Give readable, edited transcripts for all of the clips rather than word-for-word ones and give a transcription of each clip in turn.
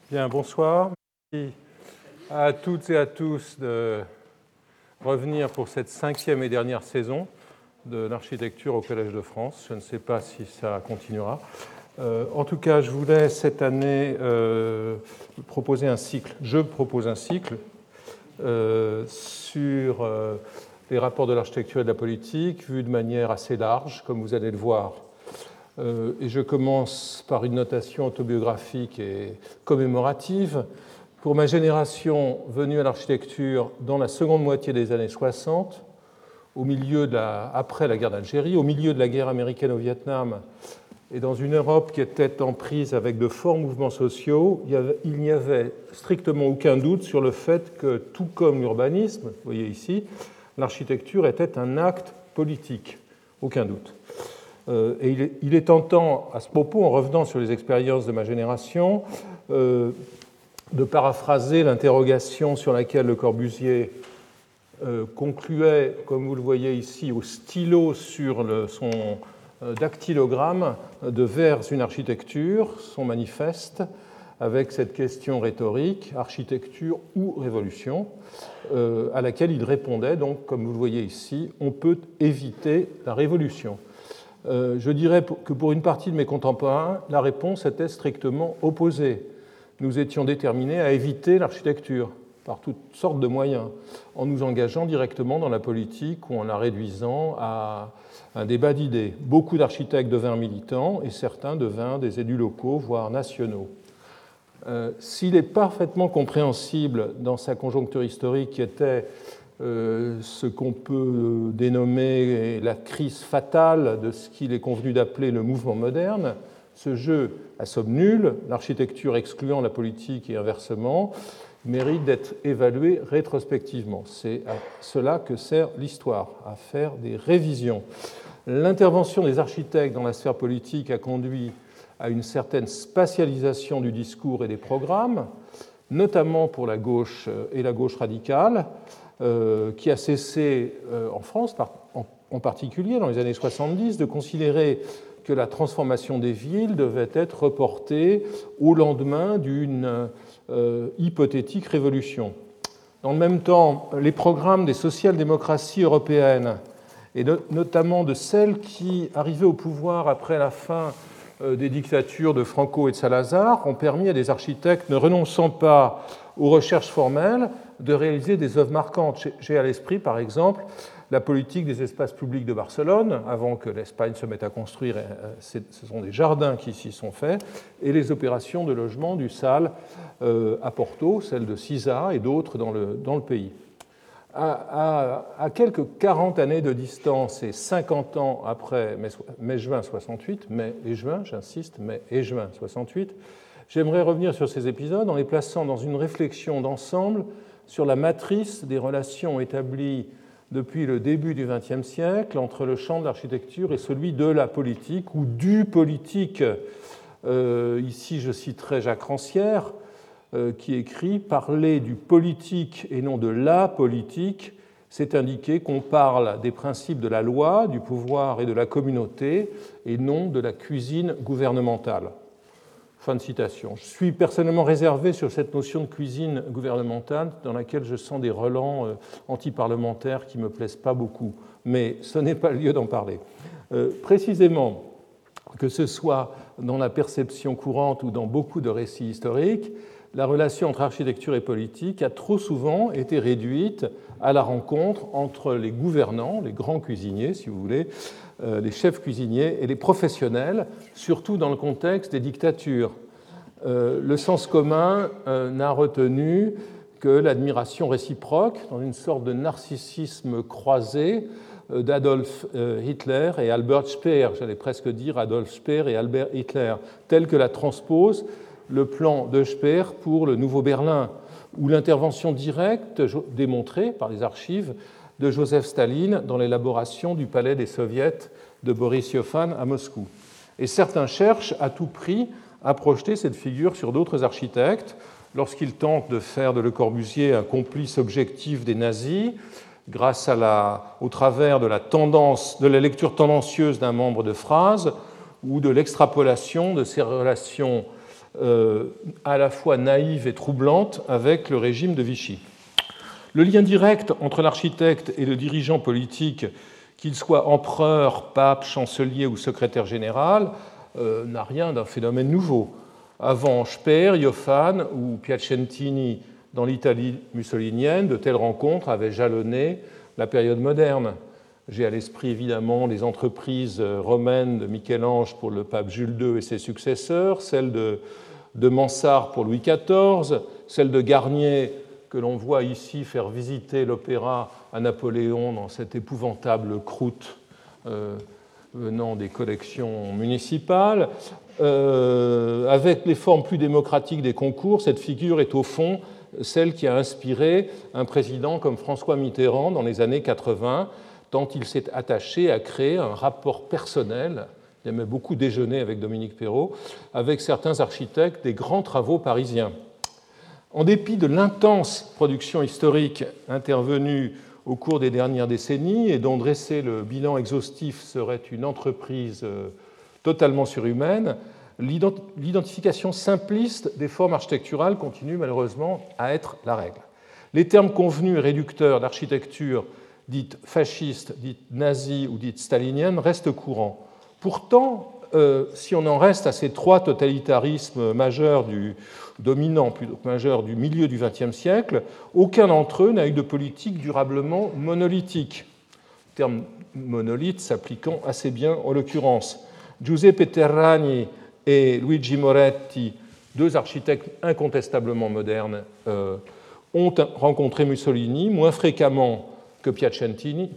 Bien, bonsoir. Merci à toutes et à tous de revenir pour cette 5e et dernière saison de l'architecture au Collège de France. Je ne sais pas si ça continuera. En tout cas, je voulais cette année proposer un cycle. Je propose un cycle sur les rapports de l'architecture et de la politique, vu de manière assez large, comme vous allez le voir. Et je commence par une notation autobiographique et commémorative. Pour ma génération venue à l'architecture dans la seconde moitié des années 60, après la guerre d'Algérie, au milieu de la guerre américaine au Vietnam, et dans une Europe qui était en prise avec de forts mouvements sociaux, il n'y avait strictement aucun doute sur le fait que, tout comme l'urbanisme, vous voyez ici, l'architecture était un acte politique. Aucun doute. Et il est tentant, à ce propos, en revenant sur les expériences de ma génération, de paraphraser l'interrogation sur laquelle Le Corbusier concluait, comme vous le voyez ici, au stylo sur son dactylogramme de Vers une architecture, son manifeste, avec cette question rhétorique, architecture ou révolution, à laquelle il répondait, donc, comme vous le voyez ici, on peut éviter la révolution. Je dirais que pour une partie de mes contemporains, la réponse était strictement opposée. Nous étions déterminés à éviter l'architecture par toutes sortes de moyens, en nous engageant directement dans la politique ou en la réduisant à un débat d'idées. Beaucoup d'architectes devinrent militants et certains devinrent des élus locaux, voire nationaux. S'il est parfaitement compréhensible dans sa conjoncture historique qui était ce qu'on peut dénommer la crise fatale de ce qu'il est convenu d'appeler le mouvement moderne, ce jeu à somme nulle, l'architecture excluant la politique et inversement, mérite d'être évalué rétrospectivement. C'est à cela que sert l'histoire, à faire des révisions. L'intervention des architectes dans la sphère politique a conduit à une certaine spatialisation du discours et des programmes, notamment pour la gauche et la gauche radicale, qui a cessé, en France en particulier, dans les années 70, de considérer que la transformation des villes devait être reportée au lendemain d'une hypothétique révolution. Dans le même temps, les programmes des social-démocraties européennes, et notamment de celles qui arrivaient au pouvoir après la fin des dictatures de Franco et de Salazar, ont permis à des architectes ne renonçant pas aux recherches formelles de réaliser des œuvres marquantes. J'ai à l'esprit, par exemple, la politique des espaces publics de Barcelone, avant que l'Espagne se mette à construire, ce sont des jardins qui s'y sont faits, et les opérations de logement du SAL à Porto, celle de Sisa et d'autres dans le pays. À quelques 40 années de distance et 50 ans après mai-juin 68, mai et juin, j'insiste, mai et juin 68, j'aimerais revenir sur ces épisodes en les plaçant dans une réflexion d'ensemble sur la matrice des relations établies depuis le début du XXe siècle entre le champ de l'architecture et celui de la politique ou du politique. Ici, je citerai Jacques Rancière, qui écrit « Parler du politique et non de la politique, c'est indiquer qu'on parle des principes de la loi, du pouvoir et de la communauté, et non de la cuisine gouvernementale. » Fin de citation. Je suis personnellement réservé sur cette notion de cuisine gouvernementale dans laquelle je sens des relents antiparlementaires qui ne me plaisent pas beaucoup. Mais ce n'est pas le lieu d'en parler. Précisément, que ce soit dans la perception courante ou dans beaucoup de récits historiques, la relation entre architecture et politique a trop souvent été réduite à la rencontre entre les gouvernants, les grands cuisiniers, si vous voulez, les chefs cuisiniers et les professionnels, surtout dans le contexte des dictatures. Le sens commun n'a retenu que l'admiration réciproque, dans une sorte de narcissisme croisé, d'Adolf Hitler et Albert Speer, j'allais presque dire Adolf Speer et Albert Hitler, tel que la transpose le plan de Speer pour le Nouveau Berlin, ou l'intervention directe démontrée par les archives de Joseph Staline dans l'élaboration du palais des soviets de Boris Yeltsin à Moscou. Et certains cherchent à tout prix à projeter cette figure sur d'autres architectes lorsqu'ils tentent de faire de Le Corbusier un complice objectif des nazis grâce au travers de la lecture tendancieuse d'un membre de phrase ou de l'extrapolation de ses relations à la fois naïve et troublante avec le régime de Vichy. Le lien direct entre l'architecte et le dirigeant politique, qu'il soit empereur, pape, chancelier ou secrétaire général, n'a rien d'un phénomène nouveau. Avant Speer, Joffan ou Piacentini dans l'Italie mussolinienne, de telles rencontres avaient jalonné la période moderne. J'ai à l'esprit évidemment les entreprises romaines de Michel-Ange pour le pape Jules II et ses successeurs, celles de Mansart pour Louis XIV, celle de Garnier que l'on voit ici faire visiter l'opéra à Napoléon dans cette épouvantable croûte venant des collections municipales. Avec les formes plus démocratiques des concours, cette figure est au fond celle qui a inspiré un président comme François Mitterrand dans les années 80, tant il s'est attaché à créer un rapport personnel. Il aimait beaucoup déjeuner avec Dominique Perrault, avec certains architectes des grands travaux parisiens. En dépit de l'intense production historique intervenue au cours des dernières décennies et dont dresser le bilan exhaustif serait une entreprise totalement surhumaine, l'identification simpliste des formes architecturales continue malheureusement à être la règle. Les termes convenus et réducteurs d'architecture dite fasciste, dite nazie ou dite stalinienne restent courants. Pourtant, si on en reste à ces trois totalitarismes majeurs dominants, plutôt majeurs du milieu du XXe siècle, aucun d'entre eux n'a eu de politique durablement monolithique. Le terme monolithe s'appliquant assez bien en l'occurrence. Giuseppe Terragni et Luigi Moretti, deux architectes incontestablement modernes, ont rencontré Mussolini moins fréquemment que Piacentini.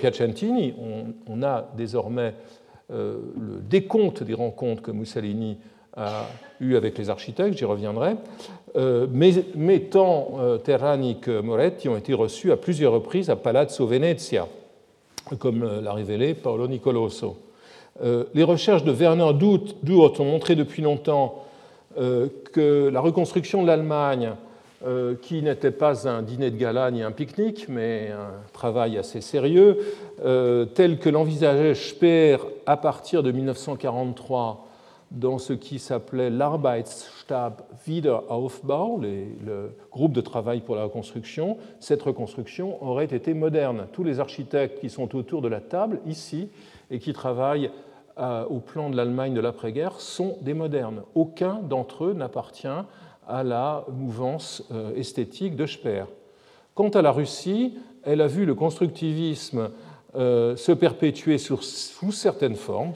On a désormais le décompte des rencontres que Mussolini a eues avec les architectes, j'y reviendrai, mais tant Terragni que Moretti ont été reçus à plusieurs reprises à Palazzo Venezia, comme l'a révélé Paolo Nicoloso. Les recherches de Werner Duott ont montré depuis longtemps que la reconstruction de l'Allemagne, qui n'était pas un dîner de gala ni un pique-nique, mais un travail assez sérieux, tel que l'envisageait Speer à partir de 1943 dans ce qui s'appelait l'Arbeitsstab Wiederaufbau, le groupe de travail pour la reconstruction, cette reconstruction aurait été moderne. Tous les architectes qui sont autour de la table ici et qui travaillent au plan de l'Allemagne de l'après-guerre sont des modernes. Aucun d'entre eux n'appartient à la mouvance esthétique de Speer. Quant à la Russie, elle a vu le constructivisme se perpétuer sous certaines formes,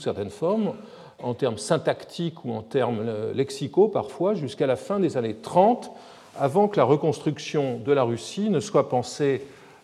en termes syntactiques ou en termes lexicaux parfois, jusqu'à la fin des années 30, avant que la reconstruction de la Russie ne soit pensée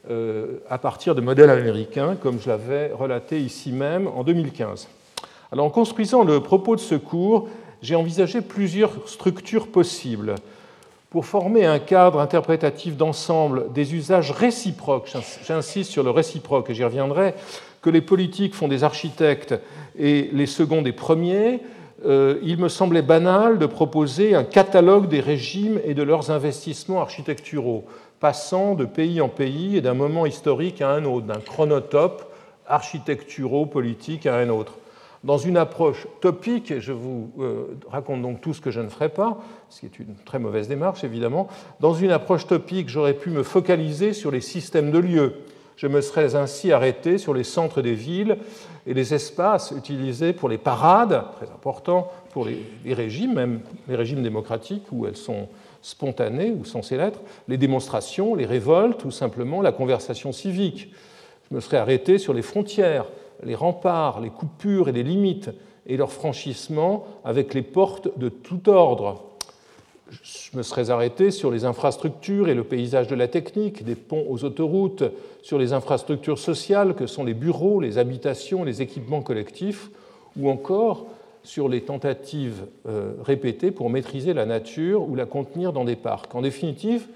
à partir de modèles américains, comme je l'avais relaté ici même en 2015. Alors, en construisant le propos de ce cours, j'ai envisagé plusieurs structures possibles pour former un cadre interprétatif d'ensemble des usages réciproques, j'insiste sur le réciproque et j'y reviendrai, que les politiques font des architectes et les seconds des premiers. Il me semblait banal de proposer un catalogue des régimes et de leurs investissements architecturaux, passant de pays en pays et d'un moment historique à un autre, d'un chronotope architecturo-politique à un autre. Dans une approche topique, et je vous raconte donc tout ce que je ne ferai pas, ce qui est une très mauvaise démarche évidemment, dans une approche topique, j'aurais pu me focaliser sur les systèmes de lieux. Je me serais ainsi arrêté sur les centres des villes et les espaces utilisés pour les parades, très important pour les régimes, même les régimes démocratiques où elles sont spontanées ou censées l'être, les démonstrations, les révoltes ou simplement la conversation civique. Je me serais arrêté sur les frontières, les remparts, les coupures et les limites et leur franchissement avec les portes de tout ordre. Je me serais arrêté sur les infrastructures et le paysage de la technique, des ponts aux autoroutes, sur les infrastructures sociales que sont les bureaux, les habitations, les équipements collectifs, ou encore sur les tentatives répétées pour maîtriser la nature ou la contenir dans des parcs. En définitive,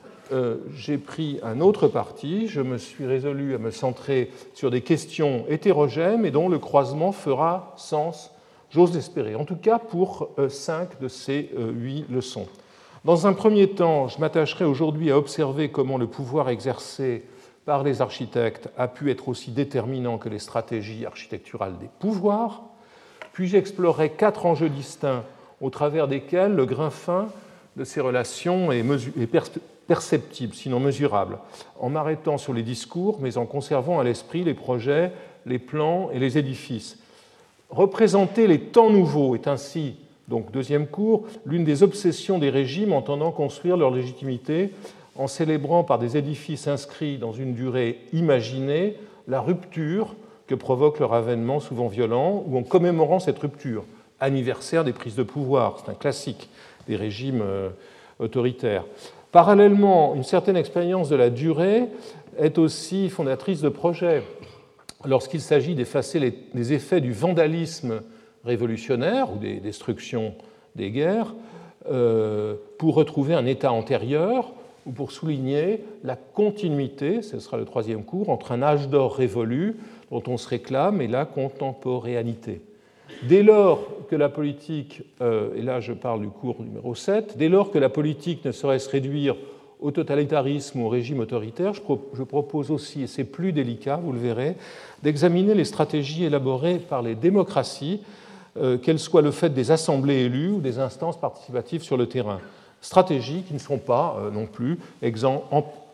j'ai pris un autre parti, je me suis résolu à me centrer sur des questions hétérogènes et dont le croisement fera sens, j'ose l'espérer, en tout cas pour 5 de ces 8 leçons. Dans un premier temps, je m'attacherai aujourd'hui à observer comment le pouvoir exercé par les architectes a pu être aussi déterminant que les stratégies architecturales des pouvoirs, puis j'explorerai 4 enjeux distincts au travers desquels le grain fin de ces relations est perceptible, sinon mesurable, en m'arrêtant sur les discours, mais en conservant à l'esprit les projets, les plans et les édifices. Représenter les temps nouveaux est ainsi, donc deuxième cours, l'une des obsessions des régimes entendant construire leur légitimité en célébrant par des édifices inscrits dans une durée imaginée la rupture que provoque leur avènement souvent violent, ou en commémorant cette rupture, anniversaire des prises de pouvoir, c'est un classique des régimes autoritaires. Parallèlement, une certaine expérience de la durée est aussi fondatrice de projets. Lorsqu'il s'agit d'effacer les effets du vandalisme révolutionnaire ou des destructions des guerres, pour retrouver un état antérieur ou pour souligner la continuité, ce sera le troisième cours, entre un âge d'or révolu dont on se réclame et la contemporanéité. Dès lors que la politique, et là je parle du cours numéro 7, dès lors que la politique ne saurait se réduire au totalitarisme ou au régime autoritaire, je propose aussi, et c'est plus délicat, vous le verrez, d'examiner les stratégies élaborées par les démocraties, qu'elles soient le fait des assemblées élues ou des instances participatives sur le terrain. Stratégies qui ne sont pas non plus exemptes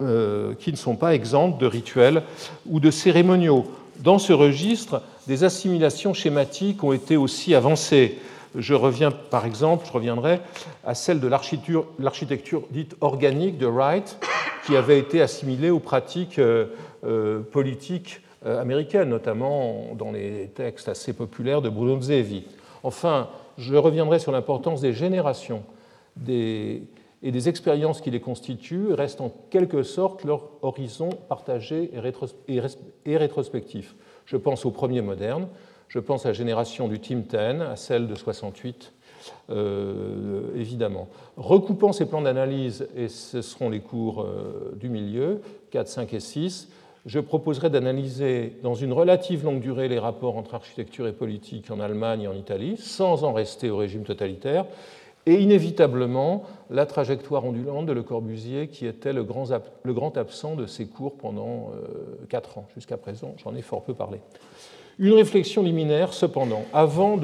de rituels ou de cérémoniaux. Dans ce registre, des assimilations schématiques ont été aussi avancées. Je reviendrai à celle de l'architecture dite organique de Wright, qui avait été assimilée aux pratiques politiques américaines, notamment dans les textes assez populaires de Bruno Zevi. Enfin, je reviendrai sur l'importance des générations et des expériences qui les constituent, restent en quelque sorte leur horizon partagé et rétrospectif. Je pense au premier moderne, je pense à la génération du Team 10, à celle de 68, évidemment. Recoupant ces plans d'analyse, et ce seront les cours du milieu, 4, 5 et 6, je proposerai d'analyser dans une relative longue durée les rapports entre architecture et politique en Allemagne et en Italie, sans en rester au régime totalitaire, et inévitablement la trajectoire ondulante de Le Corbusier, qui était le grand absent de ces cours pendant 4 ans. Jusqu'à présent, j'en ai fort peu parlé. Une réflexion liminaire, cependant, avant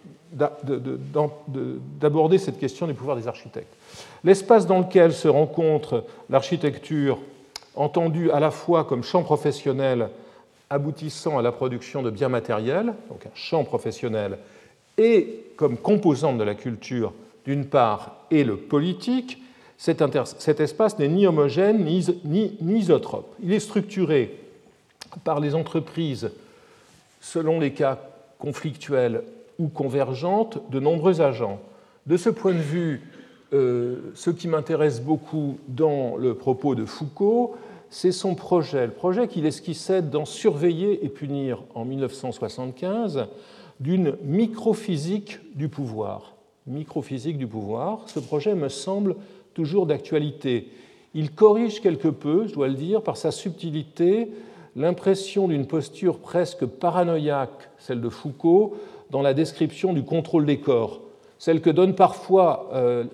d'aborder cette question du pouvoir des architectes. L'espace dans lequel se rencontre l'architecture, entendue à la fois comme champ professionnel aboutissant à la production de biens matériels, donc un champ professionnel, et comme composante de la culture, d'une part, et le politique, cet espace n'est ni homogène ni isotrope. Il est structuré par les entreprises, selon les cas conflictuels ou convergentes, de nombreux agents. De ce point de vue, ce qui m'intéresse beaucoup dans le propos de Foucault, c'est son projet, le projet qu'il esquissait dans Surveiller et punir en 1975, d'une microphysique du pouvoir. Microphysique du pouvoir, ce projet me semble toujours d'actualité. Il corrige quelque peu, je dois le dire, par sa subtilité, l'impression d'une posture presque paranoïaque, celle de Foucault, dans la description du contrôle des corps, celle que donne parfois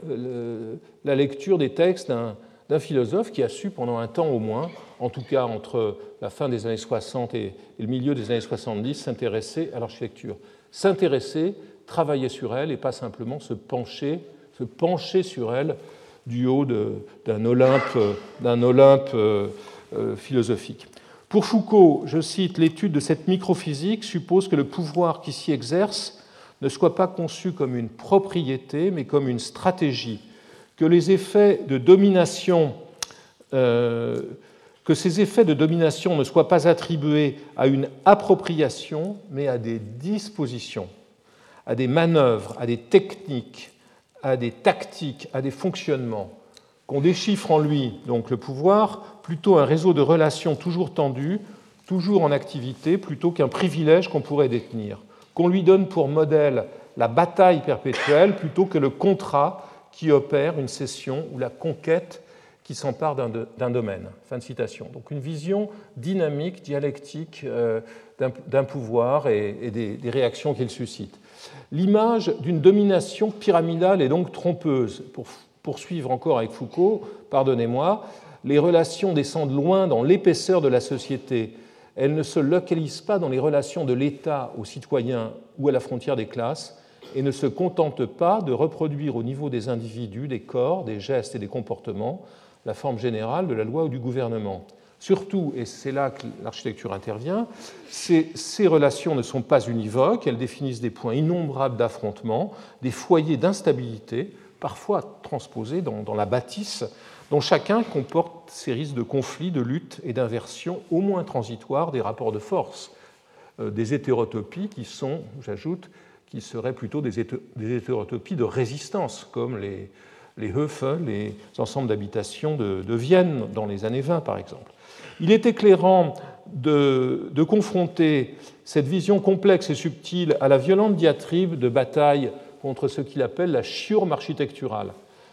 la lecture des textes d'un philosophe qui a su pendant un temps au moins, en tout cas entre la fin des années 60 et le milieu des années 70, s'intéresser à l'architecture. S'intéresser, travailler sur elle et pas simplement se pencher sur elle du haut d'un Olympe philosophique. Pour Foucault, je cite, l'étude de cette microphysique suppose que le pouvoir qui s'y exerce ne soit pas conçu comme une propriété, mais comme une stratégie, que les effets de domination, que ces effets de domination ne soient pas attribués à une appropriation, mais à des dispositions, à des manœuvres, à des techniques, à des tactiques, à des fonctionnements, qu'on déchiffre en lui, donc le pouvoir, plutôt un réseau de relations toujours tendues, toujours en activité, plutôt qu'un privilège qu'on pourrait détenir, qu'on lui donne pour modèle la bataille perpétuelle, plutôt que le contrat qui opère une cession ou la conquête qui s'empare d'un domaine. Fin de citation. Donc une vision dynamique, dialectique d'un pouvoir et des réactions qu'il suscite. L'image d'une domination pyramidale est donc trompeuse. Pour poursuivre encore avec Foucault, pardonnez-moi, les relations descendent loin dans l'épaisseur de la société. Elles ne se localisent pas dans les relations de l'État aux citoyens ou à la frontière des classes, et ne se contente pas de reproduire au niveau des individus, des corps, des gestes et des comportements la forme générale de la loi ou du gouvernement. Surtout, et c'est là que l'architecture intervient, ces relations ne sont pas univoques, elles définissent des points innombrables d'affrontement, des foyers d'instabilité, parfois transposés dans la bâtisse, dont chacun comporte ces risques de conflit, de lutte et d'inversion au moins transitoires des rapports de force, des hétérotopies qui sont, j'ajoute, qui seraient plutôt des hétérotopies de résistance, comme les Höfe, les ensembles d'habitation de Vienne dans les années 20, par exemple. Il est éclairant de confronter cette vision complexe et subtile à la violente diatribe de bataille contre ce qu'il appelle la chiurme architecturale.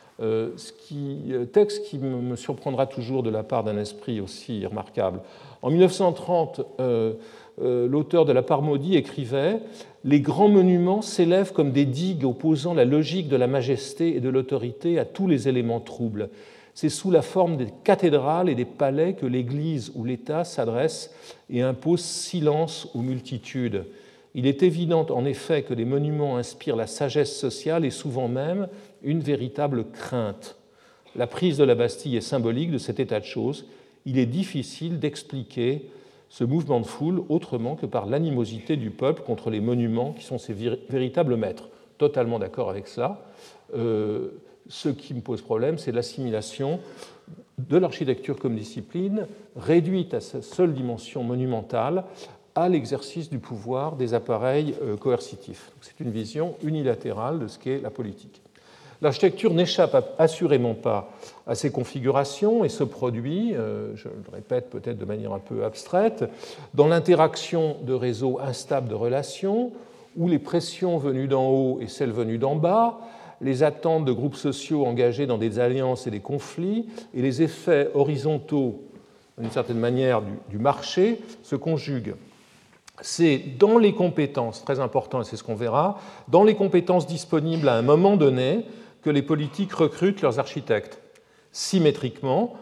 Texte qui me surprendra toujours de la part d'un esprit aussi remarquable. En 1930, l'auteur de La Part maudite écrivait « Les grands monuments s'élèvent comme des digues opposant la logique de la majesté et de l'autorité à tous les éléments troubles. C'est sous la forme des cathédrales et des palais que l'Église ou l'État s'adresse et impose silence aux multitudes. Il est évident en effet que les monuments inspirent la sagesse sociale et souvent même une véritable crainte. La prise de la Bastille est symbolique de cet état de choses. Il est difficile d'expliquer ce mouvement de foule autrement que par l'animosité du peuple contre les monuments qui sont ses véritables maîtres. » Totalement d'accord avec cela. Ce qui me pose problème, c'est l'assimilation de l'architecture comme discipline, réduite à sa seule dimension monumentale, à l'exercice du pouvoir des appareils coercitifs. C'est une vision unilatérale de ce qu'est la politique. L'architecture n'échappe assurément pas à ces configurations et se produit, je le répète peut-être de manière un peu abstraite, dans l'interaction de réseaux instables de relations, où les pressions venues d'en haut et celles venues d'en bas, les attentes de groupes sociaux engagés dans des alliances et des conflits, et les effets horizontaux, d'une certaine manière, du marché, se conjuguent. C'est dans les compétences, très important et c'est ce qu'on verra, dans les compétences disponibles à un moment donné que les politiques recrutent leurs architectes. Symétriquement,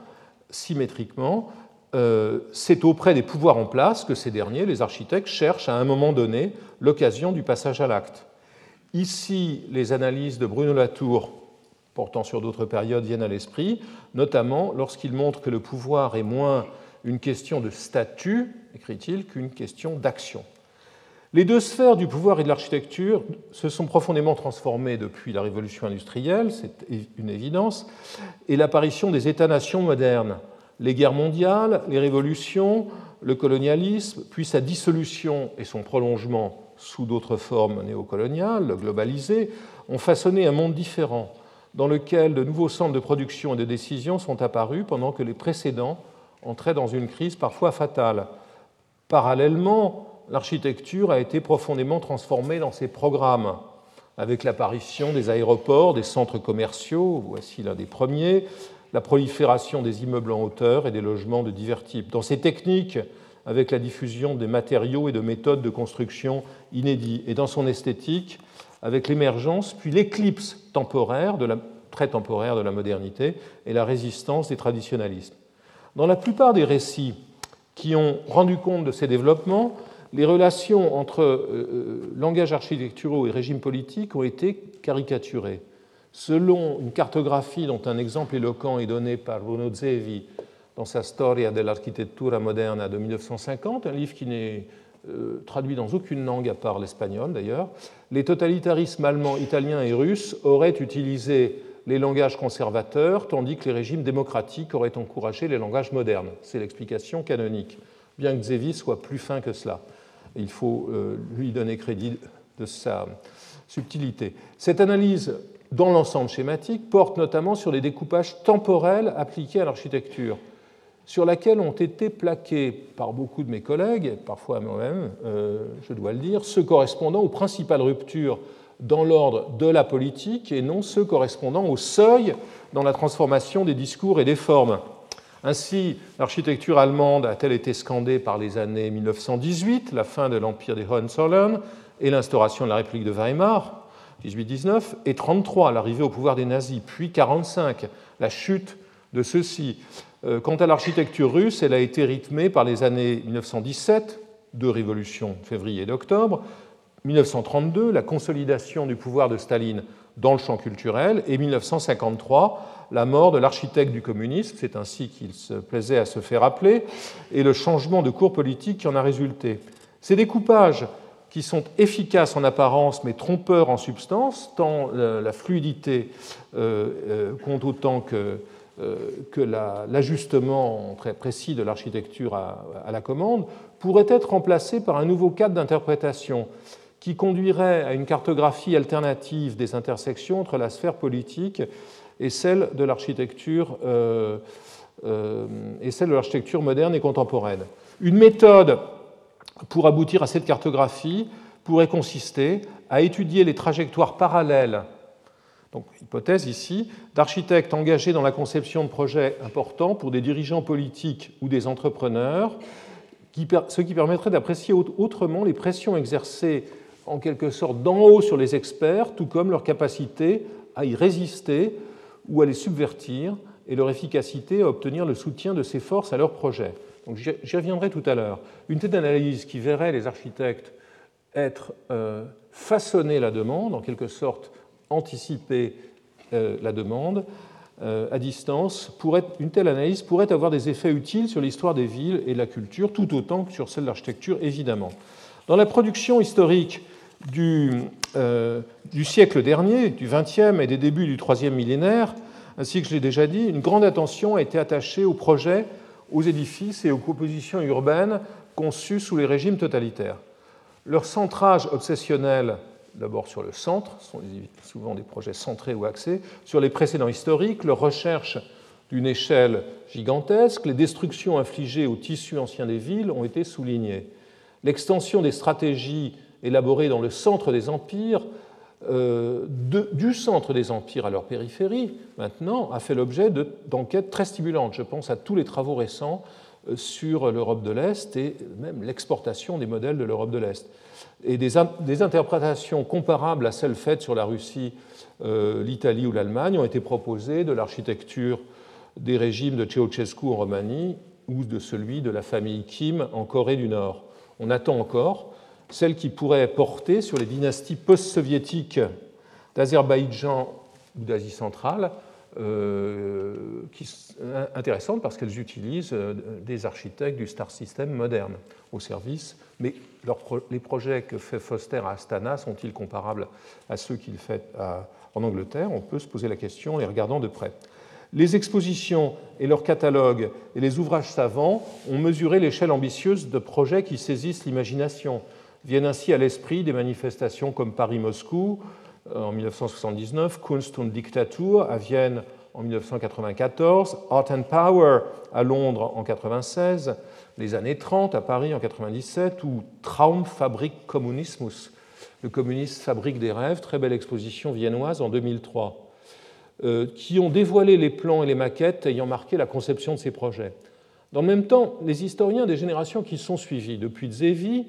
c'est auprès des pouvoirs en place que ces derniers, les architectes, cherchent à un moment donné l'occasion du passage à l'acte. Ici, les analyses de Bruno Latour, portant sur d'autres périodes, viennent à l'esprit, notamment lorsqu'il montre que le pouvoir est moins une question de statut, écrit-il, qu'une question d'action. Les deux sphères du pouvoir et de l'architecture se sont profondément transformées depuis la révolution industrielle, c'est une évidence, et l'apparition des États-nations modernes, les guerres mondiales, les révolutions, le colonialisme, puis sa dissolution et son prolongement sous d'autres formes néocoloniales, globalisées, ont façonné un monde différent, dans lequel de nouveaux centres de production et de décision sont apparus pendant que les précédents entraient dans une crise parfois fatale. Parallèlement, l'architecture a été profondément transformée dans ses programmes, avec l'apparition des aéroports, des centres commerciaux, voici l'un des premiers, la prolifération des immeubles en hauteur et des logements de divers types. Dans ses techniques, avec la diffusion des matériaux et de méthodes de construction inédits, et dans son esthétique, avec l'émergence puis l'éclipse temporaire, très temporaire de la modernité et la résistance des traditionnalismes. Dans la plupart des récits qui ont rendu compte de ces développements, les relations entre langages architecturaux et régimes politiques ont été caricaturées. Selon une cartographie dont un exemple éloquent est donné par Bruno Zevi dans sa Storia dell'architettura moderna de 1950, un livre qui n'est traduit dans aucune langue à part l'espagnol d'ailleurs, les totalitarismes allemands, italiens et russes auraient utilisé les langages conservateurs, tandis que les régimes démocratiques auraient encouragé les langages modernes. C'est l'explication canonique, bien que Zevi soit plus fin que cela. Il faut lui donner crédit de sa subtilité. Cette analyse, dans l'ensemble schématique, porte notamment sur les découpages temporels appliqués à l'architecture, sur laquelle ont été plaqués par beaucoup de mes collègues, parfois moi-même, je dois le dire, ceux correspondant aux principales ruptures dans l'ordre de la politique et non ceux correspondant au seuil dans la transformation des discours et des formes. Ainsi, l'architecture allemande a-t-elle été scandée par les années 1918, la fin de l'empire des Hohenzollern et l'instauration de la République de Weimar, 18-19, et 1933, l'arrivée au pouvoir des nazis, puis 1945, la chute de ceux-ci. Quant à l'architecture russe, elle a été rythmée par les années 1917, deux révolutions, février et d'octobre, 1932, la consolidation du pouvoir de Staline dans le champ culturel, et 1953, la mort de l'architecte du communisme, c'est ainsi qu'il se plaisait à se faire appeler, et le changement de cours politique qui en a résulté. Ces découpages qui sont efficaces en apparence mais trompeurs en substance, tant la fluidité compte autant que l'ajustement très précis de l'architecture à la commande, pourraient être remplacés par un nouveau cadre d'interprétation qui conduirait à une cartographie alternative des intersections entre la sphère politique et celle de l'architecture moderne et contemporaine. Une méthode pour aboutir à cette cartographie pourrait consister à étudier les trajectoires parallèles, donc hypothèse ici, d'architectes engagés dans la conception de projets importants pour des dirigeants politiques ou des entrepreneurs, ce qui permettrait d'apprécier autrement les pressions exercées en quelque sorte d'en haut sur les experts, tout comme leur capacité à y résister ou à les subvertir et leur efficacité à obtenir le soutien de ces forces à leurs projets. Donc, j'y reviendrai tout à l'heure. Une telle analyse qui verrait les architectes être façonner la demande, en quelque sorte anticiper la demande à distance, une telle analyse pourrait avoir des effets utiles sur l'histoire des villes et de la culture, tout autant que sur celle de l'architecture, évidemment. Dans la production historique du siècle dernier, du XXe et des débuts du troisième millénaire, ainsi que je l'ai déjà dit, une grande attention a été attachée aux projets, aux édifices et aux compositions urbaines conçues sous les régimes totalitaires. Leur centrage obsessionnel, d'abord sur le centre, ce sont souvent des projets centrés ou axés, sur les précédents historiques, leur recherche d'une échelle gigantesque, les destructions infligées au tissu ancien des villes ont été soulignées. L'extension des stratégies élaborées dans le centre des empires, du centre des empires à leur périphérie, maintenant, a fait l'objet d'enquêtes très stimulantes. Je pense à tous les travaux récents sur l'Europe de l'Est et même l'exportation des modèles de l'Europe de l'Est. Et des interprétations comparables à celles faites sur la Russie, l'Italie ou l'Allemagne ont été proposées de l'architecture des régimes de Ceausescu en Roumanie ou de celui de la famille Kim en Corée du Nord. On attend encore celle qui pourrait porter sur les dynasties post-soviétiques d'Azerbaïdjan ou d'Asie centrale, intéressantes parce qu'elles utilisent des architectes du Star System moderne au service. Mais les projets que fait Foster à Astana sont-ils comparables à ceux qu'il fait en Angleterre? On peut se poser la question en les regardant de près. Les expositions et leurs catalogues et les ouvrages savants ont mesuré l'échelle ambitieuse de projets qui saisissent l'imagination. Viennent ainsi à l'esprit des manifestations comme Paris-Moscou en 1979, Kunst und Diktatur à Vienne en 1994, Art and Power à Londres en 1996, les années 30 à Paris en 1997 ou Traumfabrik Kommunismus, le communisme fabrique des rêves, très belle exposition viennoise en 2003, qui ont dévoilé les plans et les maquettes ayant marqué la conception de ces projets. Dans le même temps, les historiens des générations qui sont suivies, depuis Zevi,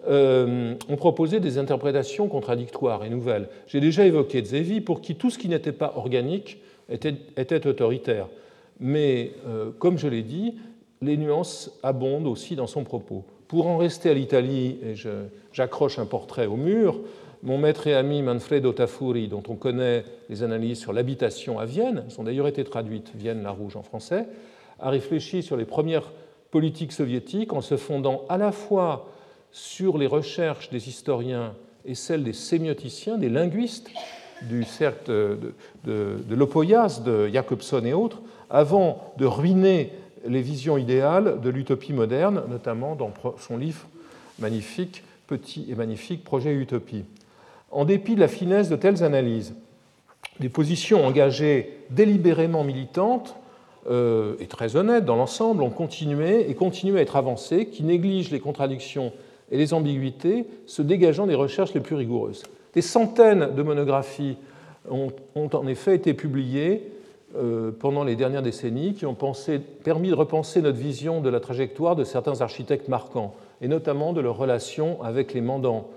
ont proposé des interprétations contradictoires et nouvelles. J'ai déjà évoqué Zevi, pour qui tout ce qui n'était pas organique était autoritaire. Mais, comme je l'ai dit, les nuances abondent aussi dans son propos. Pour en rester à l'Italie, et j'accroche un portrait au mur, mon maître et ami Manfredo Tafuri, dont on connaît les analyses sur l'habitation à Vienne, elles ont d'ailleurs été traduites, Vienne la Rouge en français, a réfléchi sur les premières politiques soviétiques en se fondant à la fois sur les recherches des historiens et celles des sémioticiens, des linguistes du cercle de l'Opoyas, de Jacobson et autres, avant de ruiner les visions idéales de l'utopie moderne, notamment dans son livre magnifique, petit et magnifique, Projet Utopie. En dépit de la finesse de telles analyses, des positions engagées délibérément militantes et très honnêtes dans l'ensemble ont continué et continuent à être avancées, qui négligent les contradictions et les ambiguïtés, se dégageant des recherches les plus rigoureuses. Des centaines de monographies ont en effet été publiées pendant les dernières décennies qui ont permis de repenser notre vision de la trajectoire de certains architectes marquants, et notamment de leur relation avec les mandants.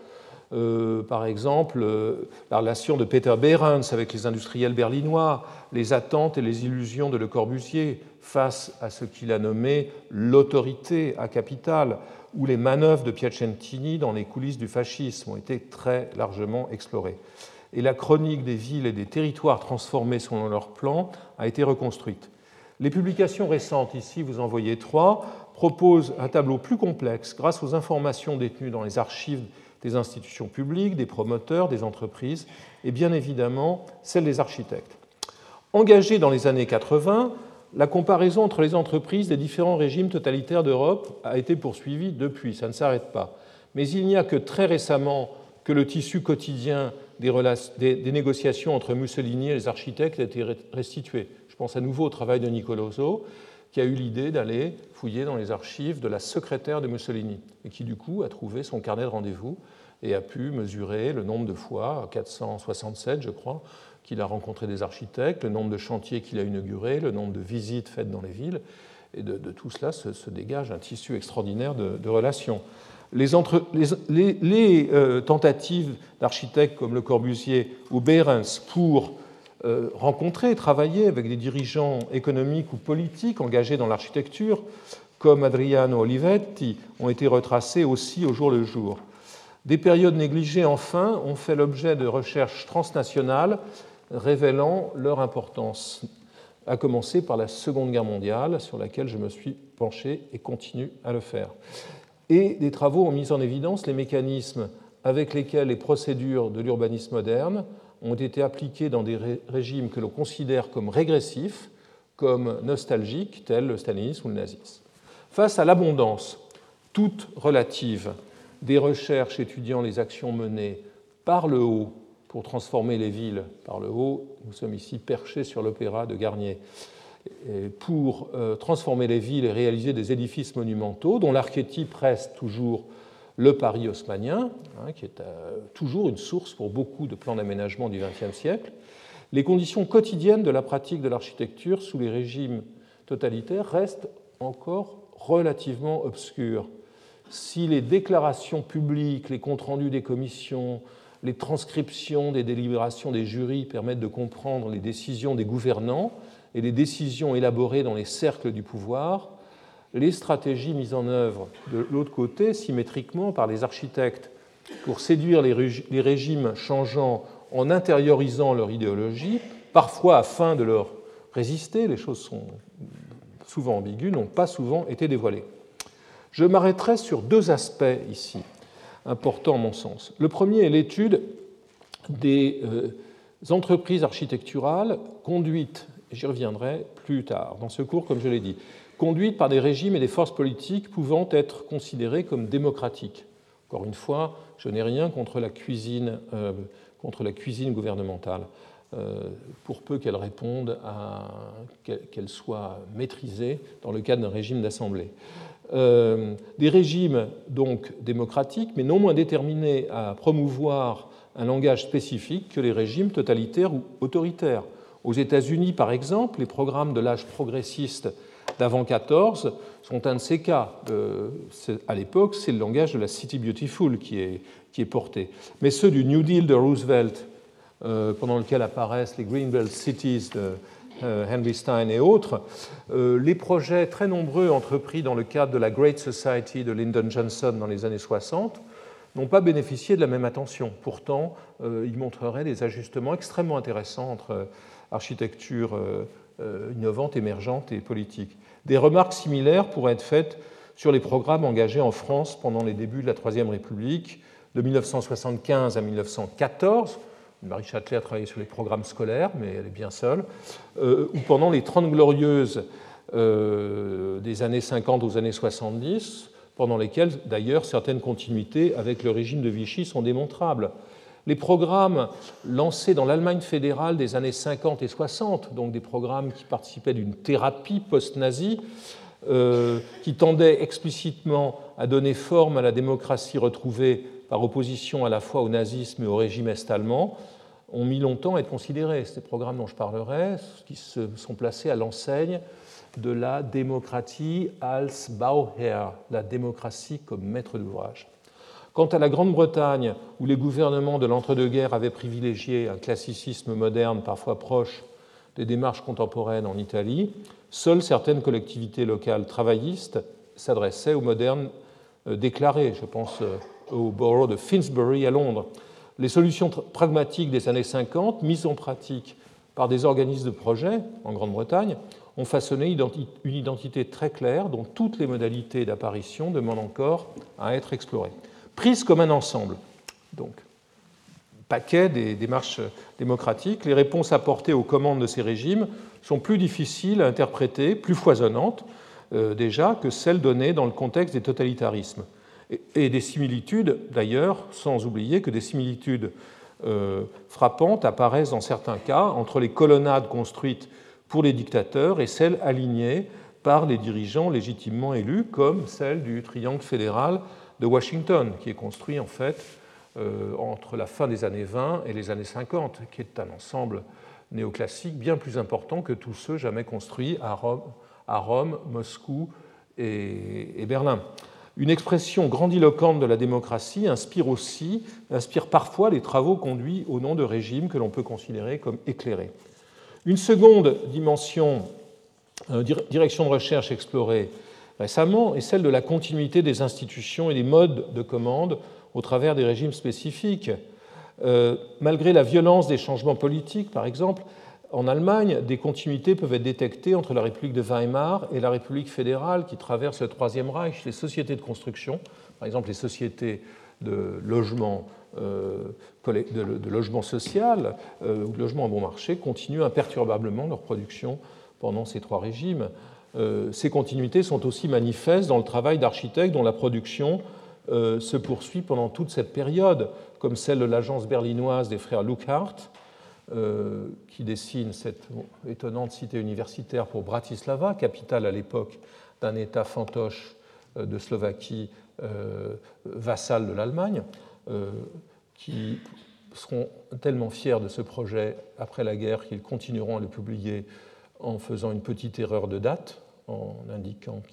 Par exemple, la relation de Peter Behrens avec les industriels berlinois, les attentes et les illusions de Le Corbusier face à ce qu'il a nommé l'autorité à capital, où les manœuvres de Piacentini dans les coulisses du fascisme ont été très largement explorées. Et la chronique des villes et des territoires transformés selon leur plan a été reconstruite. Les publications récentes, ici vous en voyez 3, proposent un tableau plus complexe grâce aux informations détenues dans les archives des institutions publiques, des promoteurs, des entreprises et bien évidemment celles des architectes. Engagée dans les années 80, la comparaison entre les entreprises des différents régimes totalitaires d'Europe a été poursuivie depuis, ça ne s'arrête pas. Mais il n'y a que très récemment que le tissu quotidien des négociations entre Mussolini et les architectes a été restitué. Je pense à nouveau au travail de Nicoloso, qui a eu l'idée d'aller fouiller dans les archives de la secrétaire de Mussolini, et qui du coup a trouvé son carnet de rendez-vous et a pu mesurer le nombre de fois, 467 je crois, qu'il a rencontré des architectes, le nombre de chantiers qu'il a inaugurés, le nombre de visites faites dans les villes, et de tout cela se dégage un tissu extraordinaire de relations. Les tentatives d'architectes comme Le Corbusier ou Behrens pour rencontrer, travailler avec des dirigeants économiques ou politiques engagés dans l'architecture, comme Adriano Olivetti, ont été retracées aussi au jour le jour. Des périodes négligées, enfin, ont fait l'objet de recherches transnationales révélant leur importance, à commencer par la Seconde Guerre mondiale, sur laquelle je me suis penché et continue à le faire. Et des travaux ont mis en évidence les mécanismes avec lesquels les procédures de l'urbanisme moderne ont été appliquées dans des régimes que l'on considère comme régressifs, comme nostalgiques, tels le stalinisme ou le nazisme. Face à l'abondance, toute relative, des recherches étudiant les actions menées par le haut pour transformer les villes par le haut, nous sommes ici perchés sur l'opéra de Garnier, pour transformer les villes et réaliser des édifices monumentaux dont l'archétype reste toujours le Paris haussmannien, qui est toujours une source pour beaucoup de plans d'aménagement du XXe siècle. Les conditions quotidiennes de la pratique de l'architecture sous les régimes totalitaires restent encore relativement obscures. Si les déclarations publiques, les comptes rendus des commissions, les transcriptions des délibérations des jurys permettent de comprendre les décisions des gouvernants et les décisions élaborées dans les cercles du pouvoir, les stratégies mises en œuvre de l'autre côté, symétriquement par les architectes, pour séduire les régimes changeants en intériorisant leur idéologie, parfois afin de leur résister, les choses sont souvent ambiguës, n'ont pas souvent été dévoilées. Je m'arrêterai sur 2 aspects ici, importants à mon sens. Le premier est l'étude des entreprises architecturales conduites, et j'y reviendrai plus tard dans ce cours, comme je l'ai dit, conduites par des régimes et des forces politiques pouvant être considérées comme démocratiques. Encore une fois, je n'ai rien contre la cuisine gouvernementale, pour peu qu'elle réponde qu'elle soit maîtrisée dans le cadre d'un régime d'assemblée. Des régimes donc démocratiques, mais non moins déterminés à promouvoir un langage spécifique que les régimes totalitaires ou autoritaires. Aux États-Unis, par exemple, les programmes de l'âge progressiste d'avant 14 sont un de ces cas. À l'époque, c'est le langage de la City Beautiful qui est porté. Mais ceux du New Deal de Roosevelt, pendant lequel apparaissent les Greenbelt Cities de Henry Stein et autres, les projets très nombreux entrepris dans le cadre de la Great Society de Lyndon Johnson dans les années 60 n'ont pas bénéficié de la même attention. Pourtant, ils montreraient des ajustements extrêmement intéressants entre architecture innovante, émergente et politique. Des remarques similaires pourraient être faites sur les programmes engagés en France pendant les débuts de la Troisième République, de 1975 à 1914. Marie Châtelet a travaillé sur les programmes scolaires, mais elle est bien seule, ou pendant les 30 glorieuses des années 50 aux années 70, pendant lesquelles, d'ailleurs, certaines continuités avec le régime de Vichy sont démontrables. Les programmes lancés dans l'Allemagne fédérale des années 50 et 60, donc des programmes qui participaient d'une thérapie post-nazie, qui tendaient explicitement à donner forme à la démocratie retrouvée par opposition à la fois au nazisme et au régime est-allemand, ont mis longtemps à être considérés. Ces programmes dont je parlerai, qui se sont placés à l'enseigne de la démocratie als Bauherr, la démocratie comme maître d'ouvrage. Quant à la Grande-Bretagne, où les gouvernements de l'entre-deux-guerres avaient privilégié un classicisme moderne parfois proche des démarches contemporaines en Italie, seules certaines collectivités locales travaillistes s'adressaient au moderne déclaré. Je pense au borough de Finsbury à Londres. Les solutions pragmatiques des années 50, mises en pratique par des organismes de projet en Grande-Bretagne, ont façonné une identité très claire dont toutes les modalités d'apparition demandent encore à être explorées. Prises comme un ensemble, donc, paquet des démarches démocratiques, les réponses apportées aux commandes de ces régimes sont plus difficiles à interpréter, plus foisonnantes déjà que celles données dans le contexte des totalitarismes. Et des similitudes, d'ailleurs, sans oublier que des similitudes frappantes apparaissent dans certains cas entre les colonnades construites pour les dictateurs et celles alignées par les dirigeants légitimement élus, comme celle du triangle fédéral de Washington, qui est construit en fait entre la fin des années 20 et les années 50, qui est un ensemble néoclassique bien plus important que tous ceux jamais construits à Rome, Moscou et Berlin. Une expression grandiloquente de la démocratie inspire parfois les travaux conduits au nom de régimes que l'on peut considérer comme éclairés. Une seconde dimension, direction de recherche explorée récemment, est celle de la continuité des institutions et des modes de commande au travers des régimes spécifiques. Malgré la violence des changements politiques, par exemple, en Allemagne, des continuités peuvent être détectées entre la République de Weimar et la République fédérale qui traverse le Troisième Reich. Les sociétés de construction, par exemple les sociétés de logement, de logement social ou de logement à bon marché, continuent imperturbablement leur production pendant ces trois régimes. Ces continuités sont aussi manifestes dans le travail d'architectes dont la production se poursuit pendant toute cette période, comme celle de l'agence berlinoise des frères Luckhardt, qui dessine cette étonnante cité universitaire pour Bratislava, capitale à l'époque d'un État fantoche de Slovaquie, vassal de l'Allemagne, qui seront tellement fiers de ce projet après la guerre qu'ils continueront à le publier en faisant une petite erreur de date, en indiquant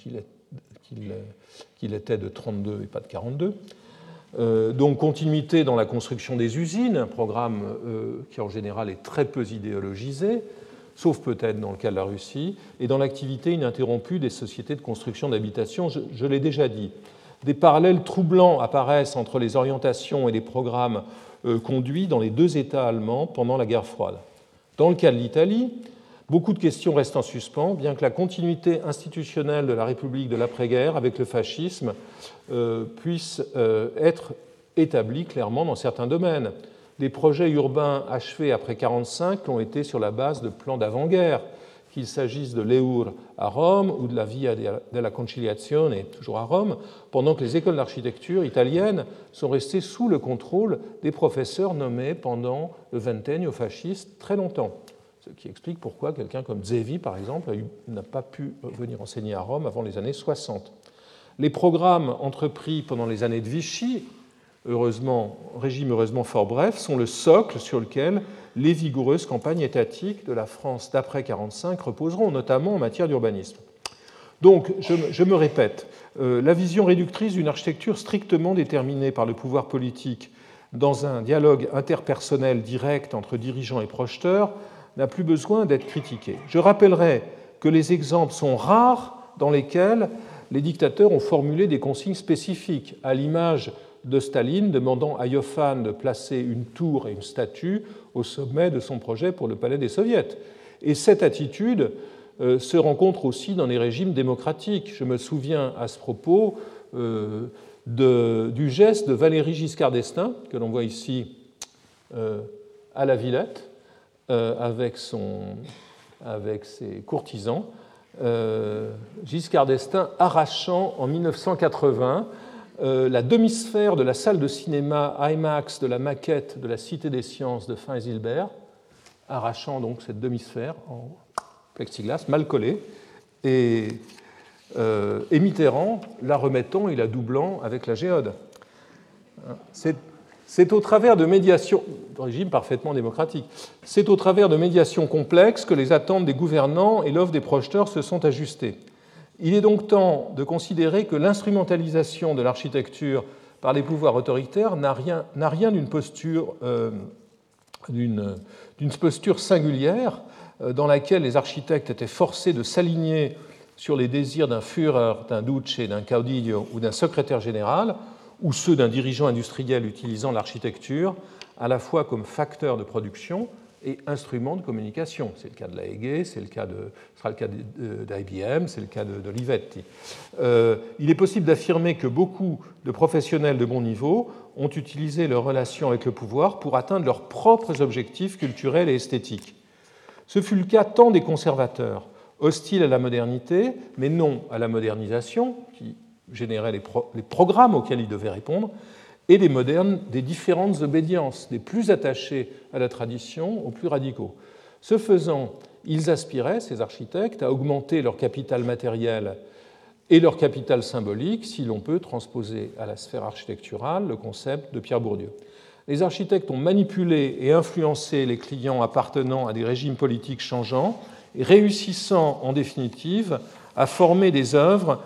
qu'il était de 32 et pas de 42. Donc continuité dans la construction des usines, un programme qui en général est très peu idéologisé, sauf peut-être dans le cas de la Russie, et dans l'activité ininterrompue des sociétés de construction d'habitation, je l'ai déjà dit. Des parallèles troublants apparaissent entre les orientations et les programmes conduits dans les deux États allemands pendant la guerre froide. Dans le cas de l'Italie, beaucoup de questions restent en suspens, bien que la continuité institutionnelle de la République de l'après-guerre avec le fascisme puisse être établie clairement dans certains domaines. Les projets urbains achevés après 1945 l'ont été sur la base de plans d'avant-guerre, qu'il s'agisse de l'Eur à Rome ou de la Via della Conciliazione, toujours à Rome, pendant que les écoles d'architecture italiennes sont restées sous le contrôle des professeurs nommés pendant le ventennio fasciste très longtemps. Ce qui explique pourquoi quelqu'un comme Zevi, par exemple, n'a pas pu venir enseigner à Rome avant les années 60. Les programmes entrepris pendant les années de Vichy, régime heureusement fort bref, sont le socle sur lequel les vigoureuses campagnes étatiques de la France d'après 1945 reposeront, notamment en matière d'urbanisme. Donc, je me répète, la vision réductrice d'une architecture strictement déterminée par le pouvoir politique dans un dialogue interpersonnel direct entre dirigeants et projeteurs n'a plus besoin d'être critiquée. Je rappellerai que les exemples sont rares dans lesquels les dictateurs ont formulé des consignes spécifiques, à l'image de Staline demandant à Joffan de placer une tour et une statue au sommet de son projet pour le palais des Soviets. Et cette attitude se rencontre aussi dans les régimes démocratiques. Je me souviens à ce propos du geste de Valéry Giscard d'Estaing, que l'on voit ici à la Villette, avec ses courtisans, Giscard d'Estaing arrachant en 1980 la demi-sphère de la salle de cinéma IMAX de la maquette de la Cité des Sciences de Fin-Zilbert, arrachant donc cette demi-sphère en plexiglas mal collée, et Mitterrand la remettant et la doublant avec la géode. C'est au travers de médiations, régime parfaitement démocratique, c'est au travers de médiations complexes que les attentes des gouvernants et l'offre des projeteurs se sont ajustées. Il est donc temps de considérer que l'instrumentalisation de l'architecture par les pouvoirs autoritaires n'a rien d'une posture singulière dans laquelle les architectes étaient forcés de s'aligner sur les désirs d'un Führer, d'un Duce, d'un Caudillo ou d'un secrétaire général, ou ceux d'un dirigeant industriel utilisant l'architecture à la fois comme facteur de production et instrument de communication. C'est le cas de la Hege, ce sera le cas d'IBM, c'est le cas d'Olivetti. Il est possible d'affirmer que beaucoup de professionnels de bon niveau ont utilisé leurs relations avec le pouvoir pour atteindre leurs propres objectifs culturels et esthétiques. Ce fut le cas tant des conservateurs, hostiles à la modernité, mais non à la modernisation, qui générait les programmes auxquels ils devaient répondre, et des modernes des différentes obédiences, des plus attachés à la tradition aux plus radicaux. Ce faisant, ils aspiraient, ces architectes, à augmenter leur capital matériel et leur capital symbolique, si l'on peut transposer à la sphère architecturale le concept de Pierre Bourdieu. Les architectes ont manipulé et influencé les clients appartenant à des régimes politiques changeants et réussissant en définitive à former des œuvres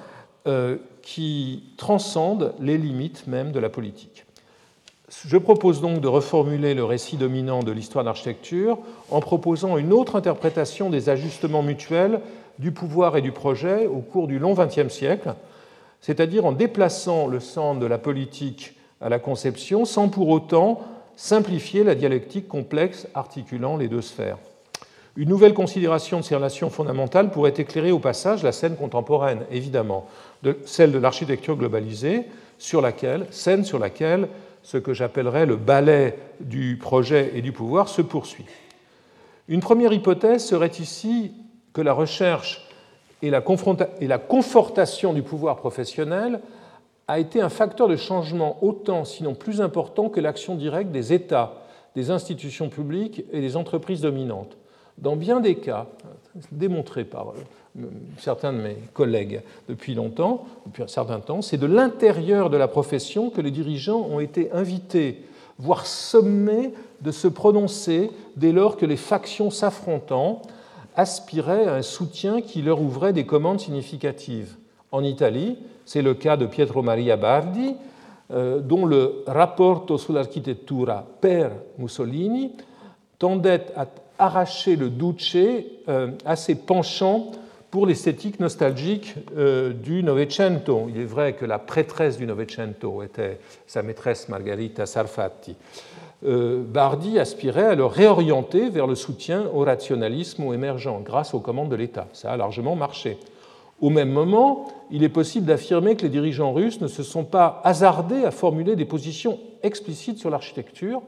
qui transcendent les limites même de la politique. Je propose donc de reformuler le récit dominant de l'histoire de l'architecture en proposant une autre interprétation des ajustements mutuels du pouvoir et du projet au cours du long XXe siècle, c'est-à-dire en déplaçant le centre de la politique à la conception sans pour autant simplifier la dialectique complexe articulant les deux sphères. Une nouvelle considération de ces relations fondamentales pourrait éclairer au passage la scène contemporaine, évidemment, celle de l'architecture globalisée, scène sur laquelle ce que j'appellerais le ballet du projet et du pouvoir se poursuit. Une première hypothèse serait ici que la recherche et la confortation du pouvoir professionnel a été un facteur de changement autant, sinon plus important, que l'action directe des États, des institutions publiques et des entreprises dominantes. Dans bien des cas, démontré par certains de mes collègues depuis un certain temps, c'est de l'intérieur de la profession que les dirigeants ont été invités, voire sommés de se prononcer dès lors que les factions s'affrontant aspiraient à un soutien qui leur ouvrait des commandes significatives. En Italie, c'est le cas de Pietro Maria Bardi, dont le Rapporto sull'architettura per Mussolini tendait à arracher le Duce à ses penchants pour l'esthétique nostalgique du Novecento. Il est vrai que la prêtresse du Novecento était sa maîtresse Margherita Sarfatti. Bardi aspirait à le réorienter vers le soutien au rationalisme émergent grâce aux commandes de l'État. Ça a largement marché. Au même moment, il est possible d'affirmer que les dirigeants russes ne se sont pas hasardés à formuler des positions explicites sur l'architecture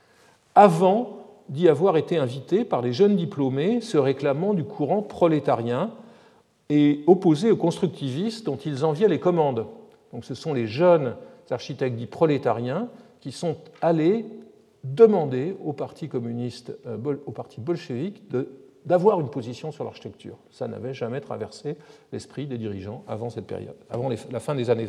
avant d'y avoir été invités par les jeunes diplômés se réclamant du courant prolétarien et opposés aux constructivistes dont ils enviaient les commandes. Donc ce sont les jeunes architectes dits prolétariens qui sont allés demander au Parti communiste, au Parti bolchevique, d'avoir une position sur l'architecture. Ça n'avait jamais traversé l'esprit des dirigeants avant cette période, avant la fin des années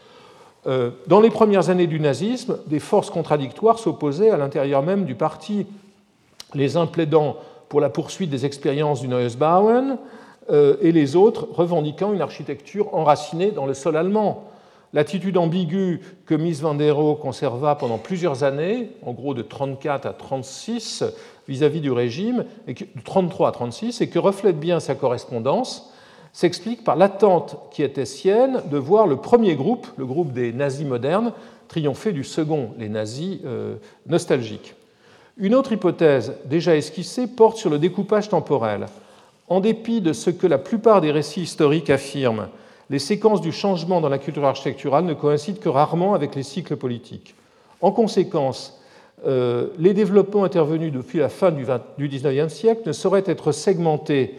20. Dans les premières années du nazisme, des forces contradictoires s'opposaient à l'intérieur même du parti, les uns plaidant pour la poursuite des expériences du Neues Bauen et les autres revendiquant une architecture enracinée dans le sol allemand. L'attitude ambiguë que Mies van der Rohe conserva pendant plusieurs années, en gros de 1934 à 1936, vis-à-vis du régime, de 1933 à 1936, et que reflète bien sa correspondance, s'explique par l'attente qui était sienne de voir le premier groupe, le groupe des nazis modernes, triompher du second, les nazis nostalgiques. Une autre hypothèse déjà esquissée porte sur le découpage temporel. En dépit de ce que la plupart des récits historiques affirment, les séquences du changement dans la culture architecturale ne coïncident que rarement avec les cycles politiques. En conséquence, les développements intervenus depuis la fin du XIXe siècle ne sauraient être segmentés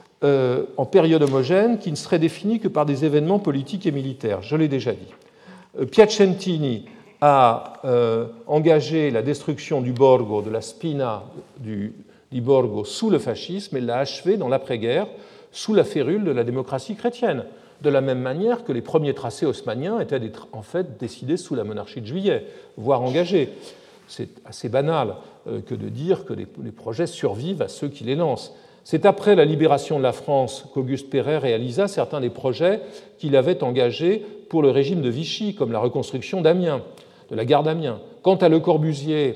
en période homogène qui ne serait définie que par des événements politiques et militaires. Je l'ai déjà dit. Piacentini a engagé la destruction du Borgo, de la spina du Borgo sous le fascisme et l'a achevé dans l'après-guerre sous la férule de la démocratie chrétienne, de la même manière que les premiers tracés haussmanniens étaient en fait décidés sous la monarchie de Juillet, voire engagés. C'est assez banal que de dire que les projets survivent à ceux qui les lancent. C'est après la libération de la France qu'Auguste Perret réalisa certains des projets qu'il avait engagés pour le régime de Vichy, comme la reconstruction d'Amiens, de la gare d'Amiens. Quant à Le Corbusier,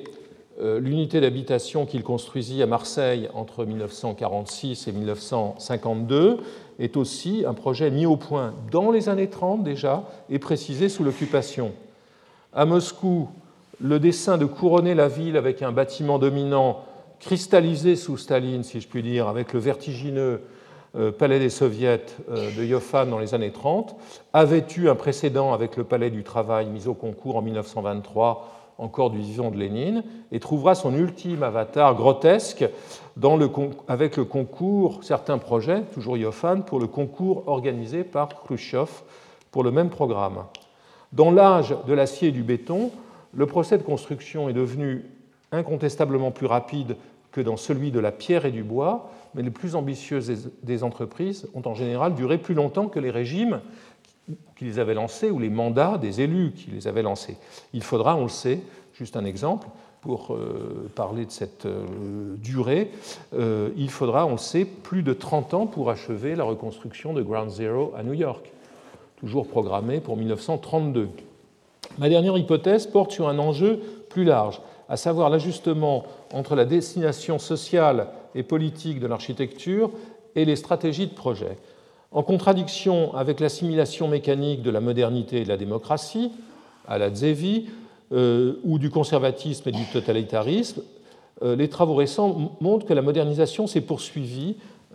l'unité d'habitation qu'il construisit à Marseille entre 1946 et 1952 est aussi un projet mis au point dans les années 30 déjà et précisé sous l'occupation. À Moscou, le dessein de couronner la ville avec un bâtiment dominant cristallisé sous Staline, si je puis dire, avec le vertigineux palais des soviets de Yofan dans les années 30, avait eu un précédent avec le palais du travail mis au concours en 1923, encore du vivant de Lénine, et trouvera son ultime avatar grotesque avec le concours, certains projets, toujours Yofan, pour le concours organisé par Khrouchtchev pour le même programme. Dans l'âge de l'acier et du béton, le procès de construction est devenu incontestablement plus rapide que dans celui de la pierre et du bois, mais les plus ambitieuses des entreprises ont en général duré plus longtemps que les régimes qui les avaient lancés ou les mandats des élus qui les avaient lancés. Il faudra, on le sait, juste un exemple, pour parler de cette durée, il faudra, on le sait, plus de 30 ans pour achever la reconstruction de Ground Zero à New York, toujours programmée pour 1932. Ma dernière hypothèse porte sur un enjeu plus large, à savoir l'ajustement entre la destination sociale et politique de l'architecture et les stratégies de projet. En contradiction avec l'assimilation mécanique de la modernité et de la démocratie, à la Zevi, ou du conservatisme et du totalitarisme, les travaux récents montrent que la modernisation s'est poursuivie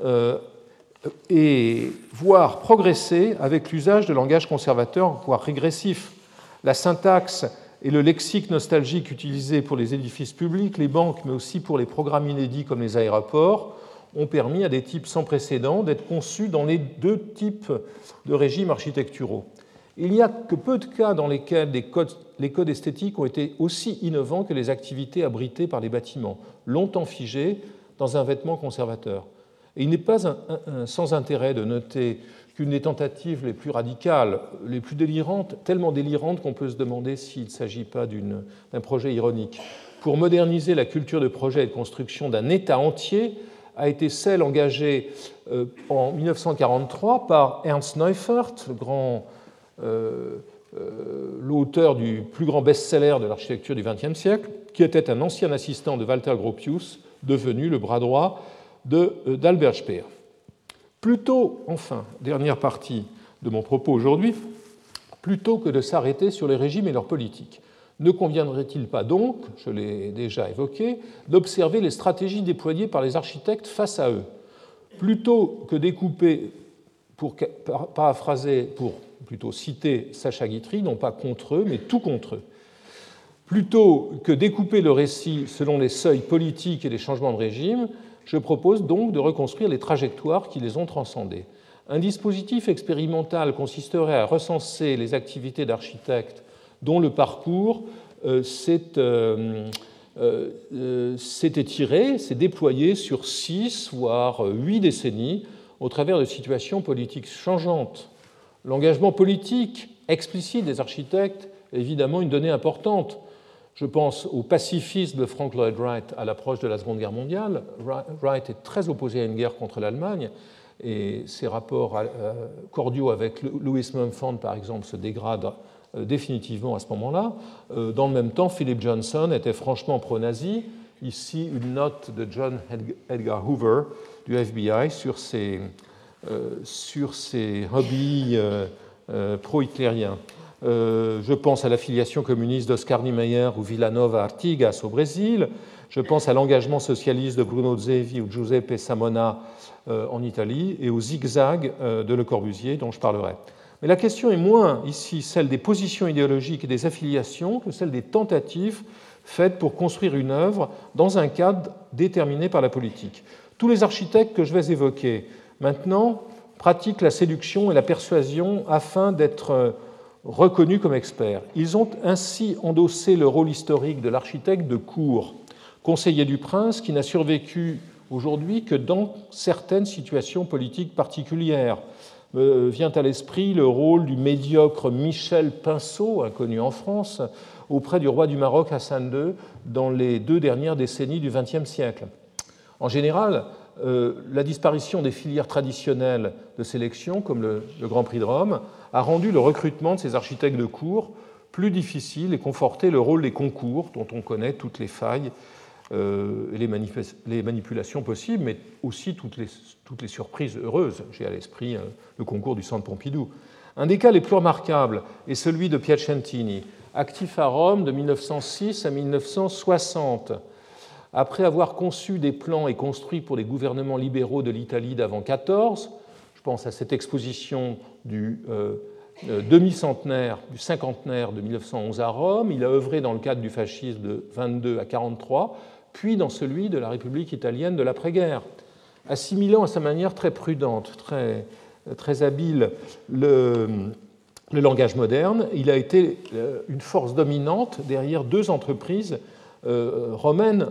et voire progressé avec l'usage de langage conservateur, voire régressif. La syntaxe et le lexique nostalgique utilisés pour les édifices publics, les banques, mais aussi pour les programmes inédits comme les aéroports, ont permis à des types sans précédent d'être conçus dans les deux types de régimes architecturaux. Il n'y a que peu de cas dans lesquels les codes esthétiques ont été aussi innovants que les activités abritées par les bâtiments, longtemps figés dans un vêtement conservateur. Et il n'est pas sans intérêt de noter qu'une des tentatives les plus radicales, les plus délirantes, tellement délirantes qu'on peut se demander s'il ne s'agit pas d'un projet ironique, pour moderniser la culture de projet et de construction d'un État entier, a été celle engagée en 1943 par Ernst Neufert, l'auteur du plus grand best-seller de l'architecture du XXe siècle, qui était un ancien assistant de Walter Gropius, devenu le bras droit d'Albert Speer. Plutôt, enfin, dernière partie de mon propos aujourd'hui, plutôt que de s'arrêter sur les régimes et leurs politiques, ne conviendrait-il pas donc, je l'ai déjà évoqué, d'observer les stratégies déployées par les architectes face à eux, plutôt que découper, pour paraphraser, pour plutôt citer Sacha Guitry, non pas contre eux, mais tout contre eux, plutôt que découper le récit selon les seuils politiques et les changements de régime, je propose donc de reconstruire les trajectoires qui les ont transcendées. Un dispositif expérimental consisterait à recenser les activités d'architectes dont le parcours s'est étiré, s'est déployé sur 6 voire 8 décennies au travers de situations politiques changeantes. L'engagement politique explicite des architectes est évidemment une donnée importante. Je pense au pacifisme de Frank Lloyd Wright à l'approche de la Seconde Guerre mondiale. Wright est très opposé à une guerre contre l'Allemagne et ses rapports cordiaux avec Louis Mumford, par exemple, se dégradent définitivement à ce moment-là. Dans le même temps, Philip Johnson était franchement pro-nazi. Ici, une note de John Edgar Hoover du FBI sur ses hobbies pro-hitlériens. Je pense à l'affiliation communiste d'Oscar Niemeyer ou Villanova Artigas au Brésil. Je pense à l'engagement socialiste de Bruno Zevi ou Giuseppe Samona en Italie et au zigzag de Le Corbusier dont je parlerai. Mais la question est moins ici celle des positions idéologiques et des affiliations que celle des tentatives faites pour construire une œuvre dans un cadre déterminé par la politique. Tous les architectes que je vais évoquer maintenant pratiquent la séduction et la persuasion afin d'être reconnus comme experts. Ils ont ainsi endossé le rôle historique de l'architecte de cour, conseiller du prince qui n'a survécu aujourd'hui que dans certaines situations politiques particulières. Vient à l'esprit le rôle du médiocre Michel Pinceau, inconnu en France, auprès du roi du Maroc Hassan II dans les 2 dernières décennies du XXe siècle. En général, la disparition des filières traditionnelles de sélection, comme le Grand Prix de Rome, a rendu le recrutement de ces architectes de cour plus difficile et conforter le rôle des concours, dont on connaît toutes les failles et les manipulations possibles, mais aussi toutes les surprises heureuses. J'ai à l'esprit le concours du Centre Pompidou. Un des cas les plus remarquables est celui de Piacentini, actif à Rome de 1906 à 1960. Après avoir conçu des plans et construit pour les gouvernements libéraux de l'Italie d'avant 14, je pense à cette exposition du demi-centenaire, du cinquantenaire de 1911 à Rome, il a œuvré dans le cadre du fascisme de 22 à 43, puis dans celui de la République italienne de l'après-guerre, assimilant à sa manière très prudente, très habile le langage moderne. Il a été une force dominante derrière deux entreprises romaines,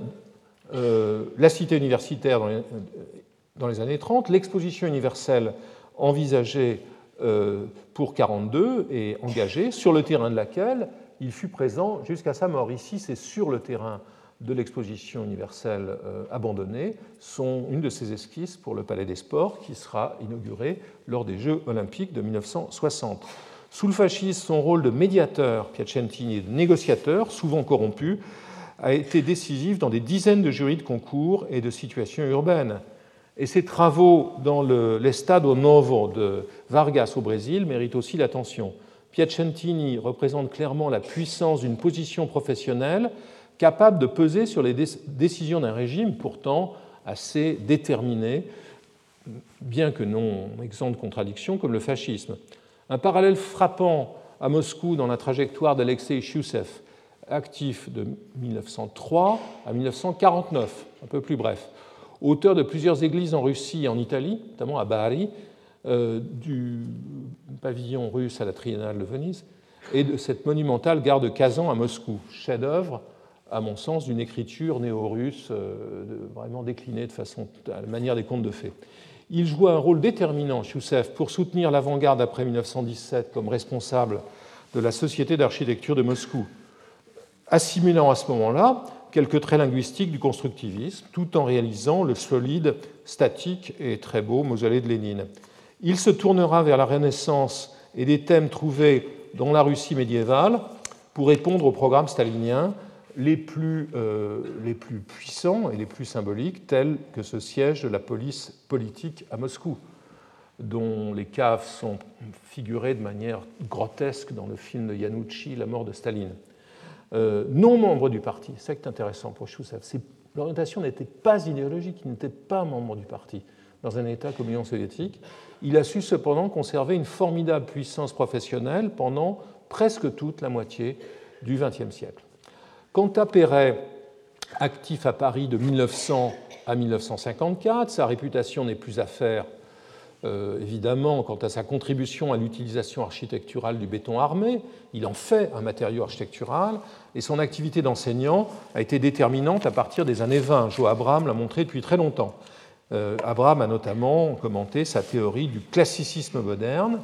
la Cité universitaire dans les années 30, l'Exposition universelle envisagée pour 1942 et engagée, sur le terrain de laquelle il fut présent jusqu'à sa mort. Ici, c'est sur le terrain de l'Exposition universelle abandonnée, une de ses esquisses pour le Palais des Sports qui sera inauguré lors des Jeux olympiques de 1960. Sous le fascisme, son rôle de médiateur, Piacentini, et de négociateur, souvent corrompu, a été décisif dans des dizaines de jurys de concours et de situations urbaines. Et ses travaux dans l'Estado Novo de Vargas au Brésil méritent aussi l'attention. Piacentini représente clairement la puissance d'une position professionnelle capable de peser sur les décisions d'un régime pourtant assez déterminé, bien que non exempt de contradictions, comme le fascisme. Un parallèle frappant à Moscou dans la trajectoire d'Alexei Choussev, actif de 1903 à 1949, un peu plus bref, auteur de plusieurs églises en Russie et en Italie, notamment à Bari, du pavillon russe à la Triennale de Venise, et de cette monumentale gare de Kazan à Moscou, chef-d'œuvre, à mon sens, d'une écriture néo-russe vraiment déclinée de façon à la manière des contes de fées. Il joua un rôle déterminant, Choussev, pour soutenir l'avant-garde après 1917 comme responsable de la Société d'architecture de Moscou, assimilant à ce moment-là quelques traits linguistiques du constructivisme, tout en réalisant le solide, statique et très beau mausolée de Lénine. Il se tournera vers la Renaissance et des thèmes trouvés dans la Russie médiévale pour répondre au programme stalinien les plus puissants et les plus symboliques, tels que ce siège de la police politique à Moscou, dont les caves sont figurées de manière grotesque dans le film de Yanucci, La mort de Staline. Non membre du parti, c'est ça qui est intéressant pour Choussev. L'orientation n'était pas idéologique, il n'était pas membre du parti dans un État comme l'Union soviétique. Il a su cependant conserver une formidable puissance professionnelle pendant presque toute la moitié du XXe siècle. Quant à Perret, actif à Paris de 1900 à 1954, sa réputation n'est plus à faire, évidemment, quant à sa contribution à l'utilisation architecturale du béton armé. Il en fait un matériau architectural, et son activité d'enseignant a été déterminante à partir des années 20. Jo Abraham l'a montré depuis très longtemps. Abraham a notamment commenté sa théorie du classicisme moderne,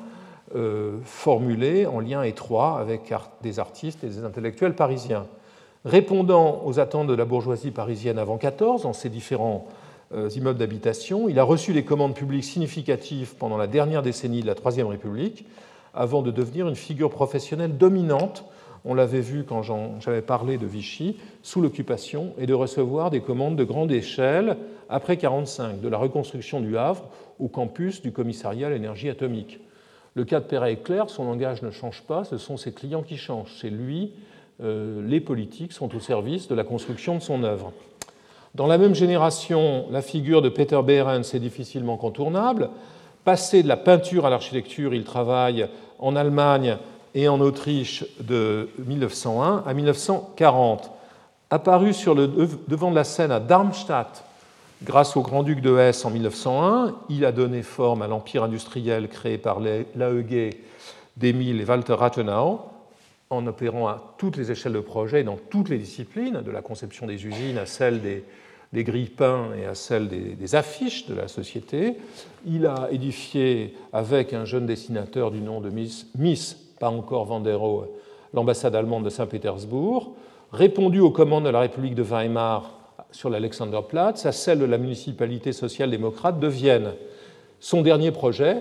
formulée en lien étroit avec des artistes et des intellectuels parisiens. Répondant aux attentes de la bourgeoisie parisienne avant 14, dans ses différents immeubles d'habitation, il a reçu des commandes publiques significatives pendant la dernière décennie de la Troisième République, avant de devenir une figure professionnelle dominante, on l'avait vu quand j'avais parlé de Vichy, sous l'occupation, et de recevoir des commandes de grande échelle après 1945, de la reconstruction du Havre au campus du commissariat à l'énergie atomique. Le cas de Perret est clair, son langage ne change pas, ce sont ses clients qui changent. C'est lui, les politiques sont au service de la construction de son œuvre. Dans la même génération, la figure de Peter Behrens est difficilement contournable. Passé de la peinture à l'architecture, il travaille en Allemagne et en Autriche de 1901 à 1940. Apparu sur le devant de la scène à Darmstadt grâce au grand-duc de Hesse en 1901, il a donné forme à l'empire industriel créé par l'AEG d'Emil et Walter Rathenau, en opérant à toutes les échelles de projet, dans toutes les disciplines, de la conception des usines à celle des grille-pains et à celle des affiches de la société. Il a édifié, avec un jeune dessinateur du nom de Miss pas encore Van der Rohe, l'ambassade allemande de Saint-Pétersbourg, répondu aux commandes de la République de Weimar sur l'Alexanderplatz, à celle de la municipalité social-démocrate de Vienne. Son dernier projet,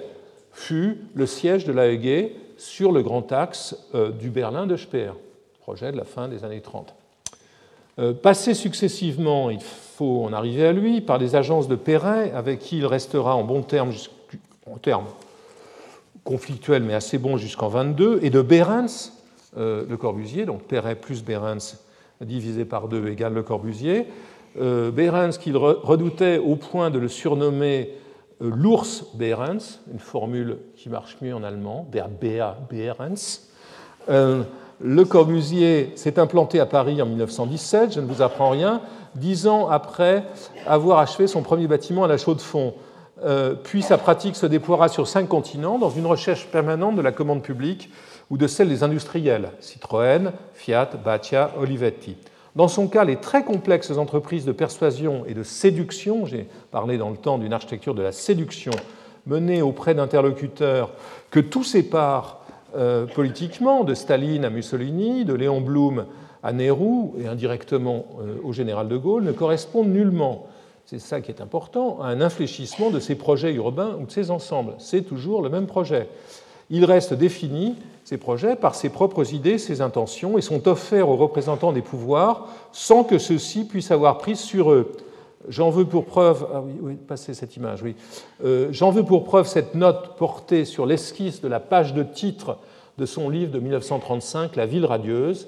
fut le siège de l'AEG sur le grand axe du Berlin de Speer, projet de la fin des années 30. Passé successivement, il faut en arriver à lui, par des agences de Perret, avec qui il restera en bons termes, en termes conflictuels mais assez bons jusqu'en 1922, et de Behrens, Le Corbusier, donc Perret plus Behrens divisé par 2 égale Le Corbusier. Behrens qu'il redoutait au point de le surnommer l'ours Behrens, une formule qui marche mieux en allemand, der Bär Behrens. Le Corbusier s'est implanté à Paris en 1917, je ne vous apprends rien, 10 ans après avoir achevé son premier bâtiment à la Chaux-de-Fonds. Puis sa pratique se déploiera sur 5 continents dans une recherche permanente de la commande publique ou de celle des industriels, Citroën, Fiat, Dacia, Olivetti. Dans son cas, les très complexes entreprises de persuasion et de séduction, j'ai parlé dans le temps d'une architecture de la séduction, menée auprès d'interlocuteurs que tout sépare politiquement, de Staline à Mussolini, de Léon Blum à Nehru et indirectement au général de Gaulle, ne correspondent nullement, c'est ça qui est important, à un infléchissement de ces projets urbains ou de ces ensembles. C'est toujours le même projet. Il reste défini, ces projets, par ses propres idées, ses intentions, et sont offerts aux représentants des pouvoirs sans que ceux-ci puissent avoir prise sur eux. J'en veux pour preuve, passez cette image, oui. J'en veux pour preuve cette note portée sur l'esquisse de la page de titre de son livre de 1935, La ville radieuse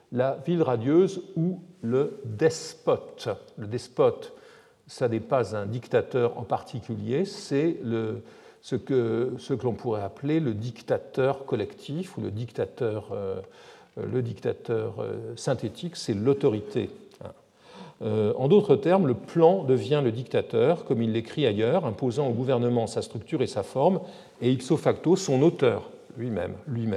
ou le despote. Le despote, ça n'est pas un dictateur en particulier, c'est ce que l'on pourrait appeler le dictateur collectif ou le dictateur synthétique, c'est l'autorité. En d'autres termes, le plan devient le dictateur, comme il l'écrit ailleurs, imposant au gouvernement sa structure et sa forme, et ipso facto son auteur lui-même.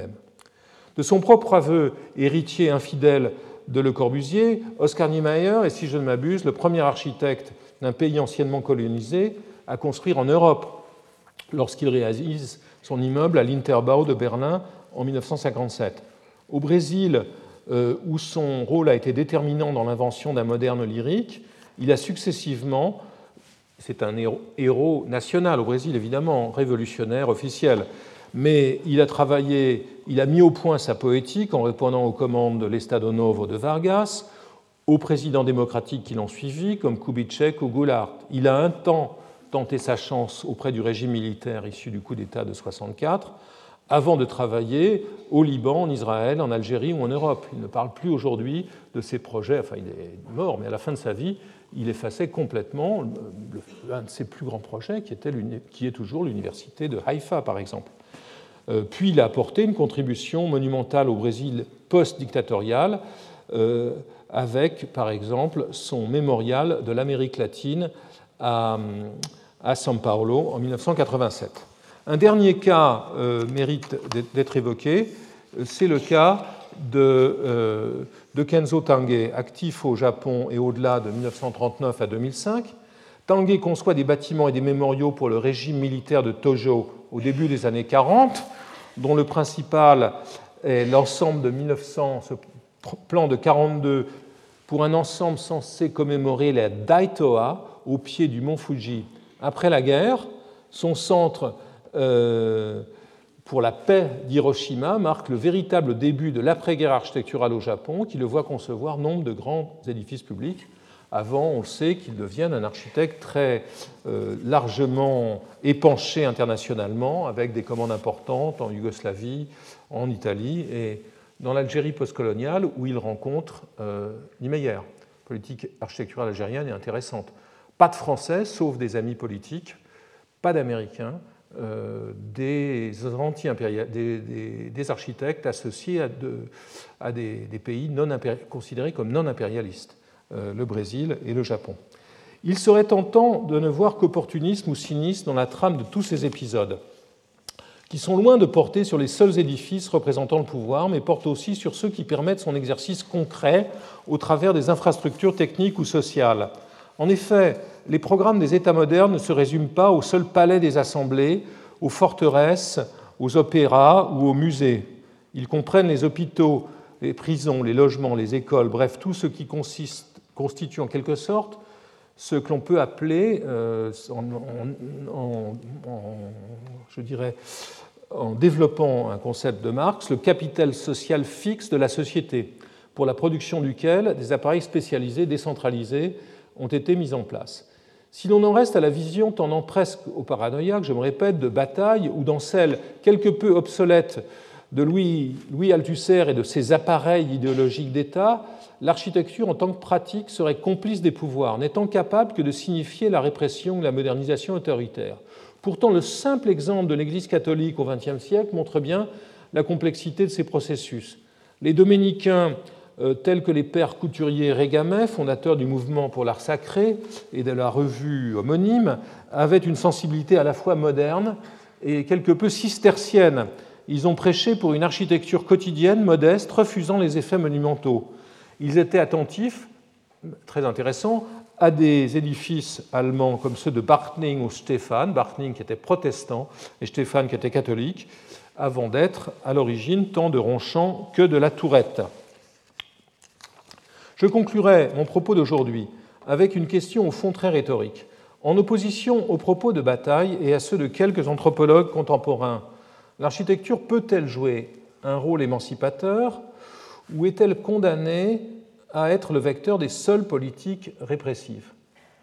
De son propre aveu, héritier infidèle de Le Corbusier, Oscar Niemeyer est, si je ne m'abuse, le premier architecte d'un pays anciennement colonisé à construire en Europe, lorsqu'il réalise son immeuble à l'Interbau de Berlin en 1957. Au Brésil, où son rôle a été déterminant dans l'invention d'un moderne lyrique, il a successivement, c'est un héros national au Brésil évidemment, révolutionnaire, officiel, mais il a mis au point sa poétique en répondant aux commandes de l'Estado Novo de Vargas, aux présidents démocratiques qui l'ont suivi, comme Kubitschek ou Goulart. Il a un temps tenté sa chance auprès du régime militaire issu du coup d'État de 1964, avant de travailler au Liban, en Israël, en Algérie ou en Europe. Il ne parle plus aujourd'hui de ses projets, enfin il est mort, mais à la fin de sa vie, il effaçait complètement un de ses plus grands projets, qui est toujours l'université de Haïfa, par exemple. Puis il a apporté une contribution monumentale au Brésil post-dictatorial, avec, par exemple, son mémorial de l'Amérique latine à São Paulo en 1987. Un dernier cas mérite d'être évoqué, c'est le cas de Kenzo Tange, actif au Japon et au-delà de 1939 à 2005. Tange conçoit des bâtiments et des mémoriaux pour le régime militaire de Tojo au début des années 40, dont le principal est l'ensemble de 1900, ce plan de 42, pour un ensemble censé commémorer la Daitoa au pied du mont Fuji. Après la guerre, son centre pour la paix d'Hiroshima marque le véritable début de l'après-guerre architecturale au Japon, qui le voit concevoir nombre de grands édifices publics. Avant, on le sait, qu'il devienne un architecte très largement épanché internationalement, avec des commandes importantes en Yougoslavie, en Italie et dans l'Algérie postcoloniale, où il rencontre Niemeyer. La politique architecturale algérienne est intéressante. Pas de Français, sauf des amis politiques, pas d'Américains, des architectes associés à des pays considérés comme non impérialistes, le Brésil et le Japon. Il serait tentant de ne voir qu'opportunisme ou cynisme dans la trame de tous ces épisodes, qui sont loin de porter sur les seuls édifices représentant le pouvoir, mais portent aussi sur ceux qui permettent son exercice concret au travers des infrastructures techniques ou sociales. En effet, les programmes des États modernes ne se résument pas au seul palais des assemblées, aux forteresses, aux opéras ou aux musées. Ils comprennent les hôpitaux, les prisons, les logements, les écoles, bref, tout ce qui constitue en quelque sorte ce que l'on peut appeler, je dirais, en développant un concept de Marx, le capital social fixe de la société, pour la production duquel des appareils spécialisés, décentralisés, ont été mis en place. Si l'on en reste à la vision tendant presque au paranoïaque, je me répète, de bataille, ou dans celle quelque peu obsolète de Louis Althusser et de ses appareils idéologiques d'État, l'architecture en tant que pratique serait complice des pouvoirs, n'étant capable que de signifier la répression ou la modernisation autoritaire. Pourtant, le simple exemple de l'Église catholique au XXe siècle montre bien la complexité de ces processus. Les dominicains, tels que les pères Couturier et Régamet, fondateurs du mouvement pour l'art sacré et de la revue homonyme, avaient une sensibilité à la fois moderne et quelque peu cistercienne. Ils ont prêché pour une architecture quotidienne, modeste, refusant les effets monumentaux. Ils étaient attentifs, très intéressant, à des édifices allemands comme ceux de Bartning ou Stephan, Bartning qui était protestant et Stephan qui était catholique, avant d'être à l'origine tant de Ronchamp que de la Tourette. Je conclurai mon propos d'aujourd'hui avec une question au fond très rhétorique. En opposition aux propos de Bataille et à ceux de quelques anthropologues contemporains, l'architecture peut-elle jouer un rôle émancipateur ou est-elle condamnée à être le vecteur des seules politiques répressives ?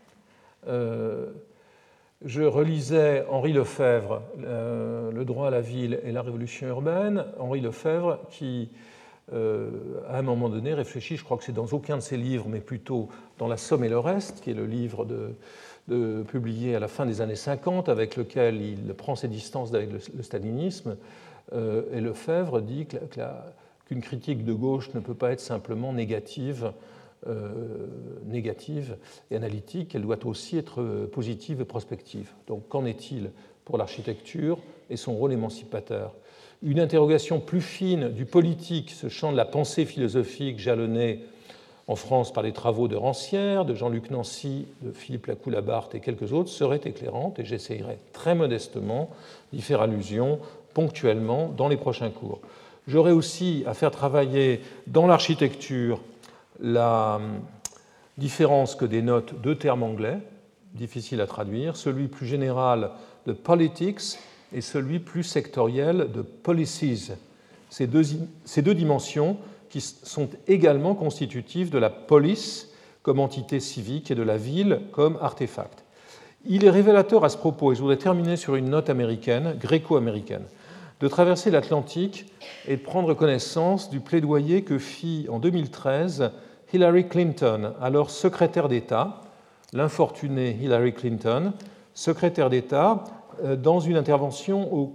Je relisais Henri Lefebvre, Le droit à la ville et la révolution urbaine. Henri Lefebvre qui, à un moment donné, réfléchit, je crois que c'est dans aucun de ses livres, mais plutôt dans La Somme et le reste, qui est le livre publié à la fin des années 50, avec lequel il prend ses distances avec le stalinisme. Et Lefebvre dit qu'une critique de gauche ne peut pas être simplement négative et analytique, elle doit aussi être positive et prospective. Donc qu'en est-il pour l'architecture et son rôle émancipateur ? Une interrogation plus fine du politique, ce champ de la pensée philosophique jalonné en France par les travaux de Rancière, de Jean-Luc Nancy, de Philippe Lacoue-Labarthe et quelques autres, serait éclairante et j'essayerai très modestement d'y faire allusion ponctuellement dans les prochains cours. J'aurai aussi à faire travailler dans l'architecture la différence que dénotent deux termes anglais, difficiles à traduire, celui plus général de politics et celui plus sectoriel de policies. Ces deux dimensions qui sont également constitutives de la police comme entité civique et de la ville comme artefact. Il est révélateur à ce propos, et je voudrais terminer sur une note américaine, gréco-américaine, de traverser l'Atlantique et de prendre connaissance du plaidoyer que fit en 2013 Hillary Clinton, alors secrétaire d'État, l'infortunée Hillary Clinton, secrétaire d'État, dans une intervention au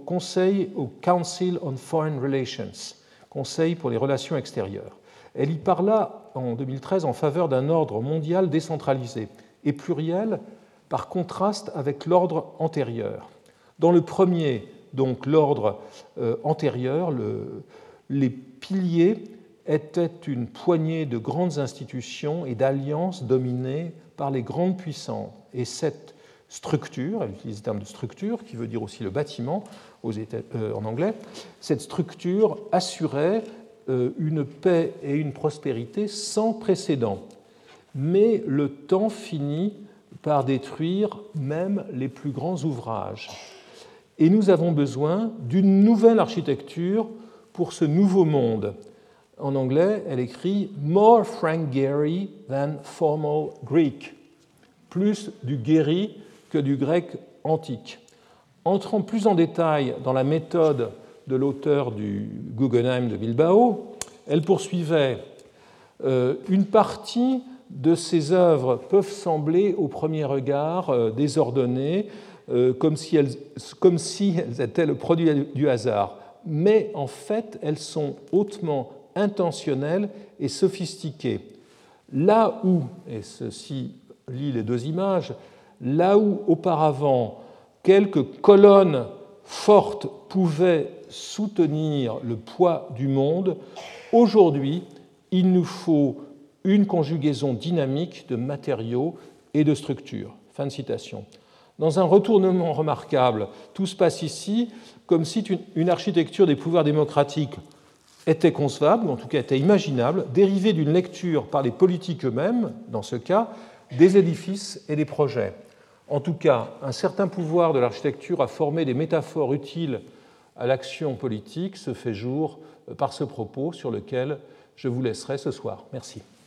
Council on Foreign Relations, Conseil pour les relations extérieures. Elle y parla en 2013 en faveur d'un ordre mondial décentralisé et pluriel par contraste avec l'ordre antérieur. Dans le premier, donc l'ordre antérieur, les piliers étaient une poignée de grandes institutions et d'alliances dominées par les grandes puissances. Et cette structure, elle utilise le terme de structure, qui veut dire aussi le bâtiment en anglais, cette structure assurait une paix et une prospérité sans précédent. Mais le temps finit par détruire même les plus grands ouvrages. Et nous avons besoin d'une nouvelle architecture pour ce nouveau monde. En anglais, elle écrit « more Frank Gehry than formal Greek », plus du Gehry que du grec antique. Entrant plus en détail dans la méthode de l'auteur du Guggenheim de Bilbao, elle poursuivait une partie de ces œuvres peuvent sembler au premier regard désordonnées, comme si elles étaient le produit du hasard. Mais en fait, elles sont hautement intentionnelles et sophistiquées. Là où, et ceci lit les deux images, là où auparavant quelques colonnes fortes pouvaient soutenir le poids du monde, aujourd'hui, il nous faut une conjugaison dynamique de matériaux et de structures. Fin de citation. Dans un retournement remarquable, tout se passe ici comme si une architecture des pouvoirs démocratiques était concevable, ou en tout cas était imaginable, dérivée d'une lecture par les politiques eux-mêmes, dans ce cas, des édifices et des projets. En tout cas, un certain pouvoir de l'architecture à former des métaphores utiles à l'action politique se fait jour par ce propos sur lequel je vous laisserai ce soir. Merci.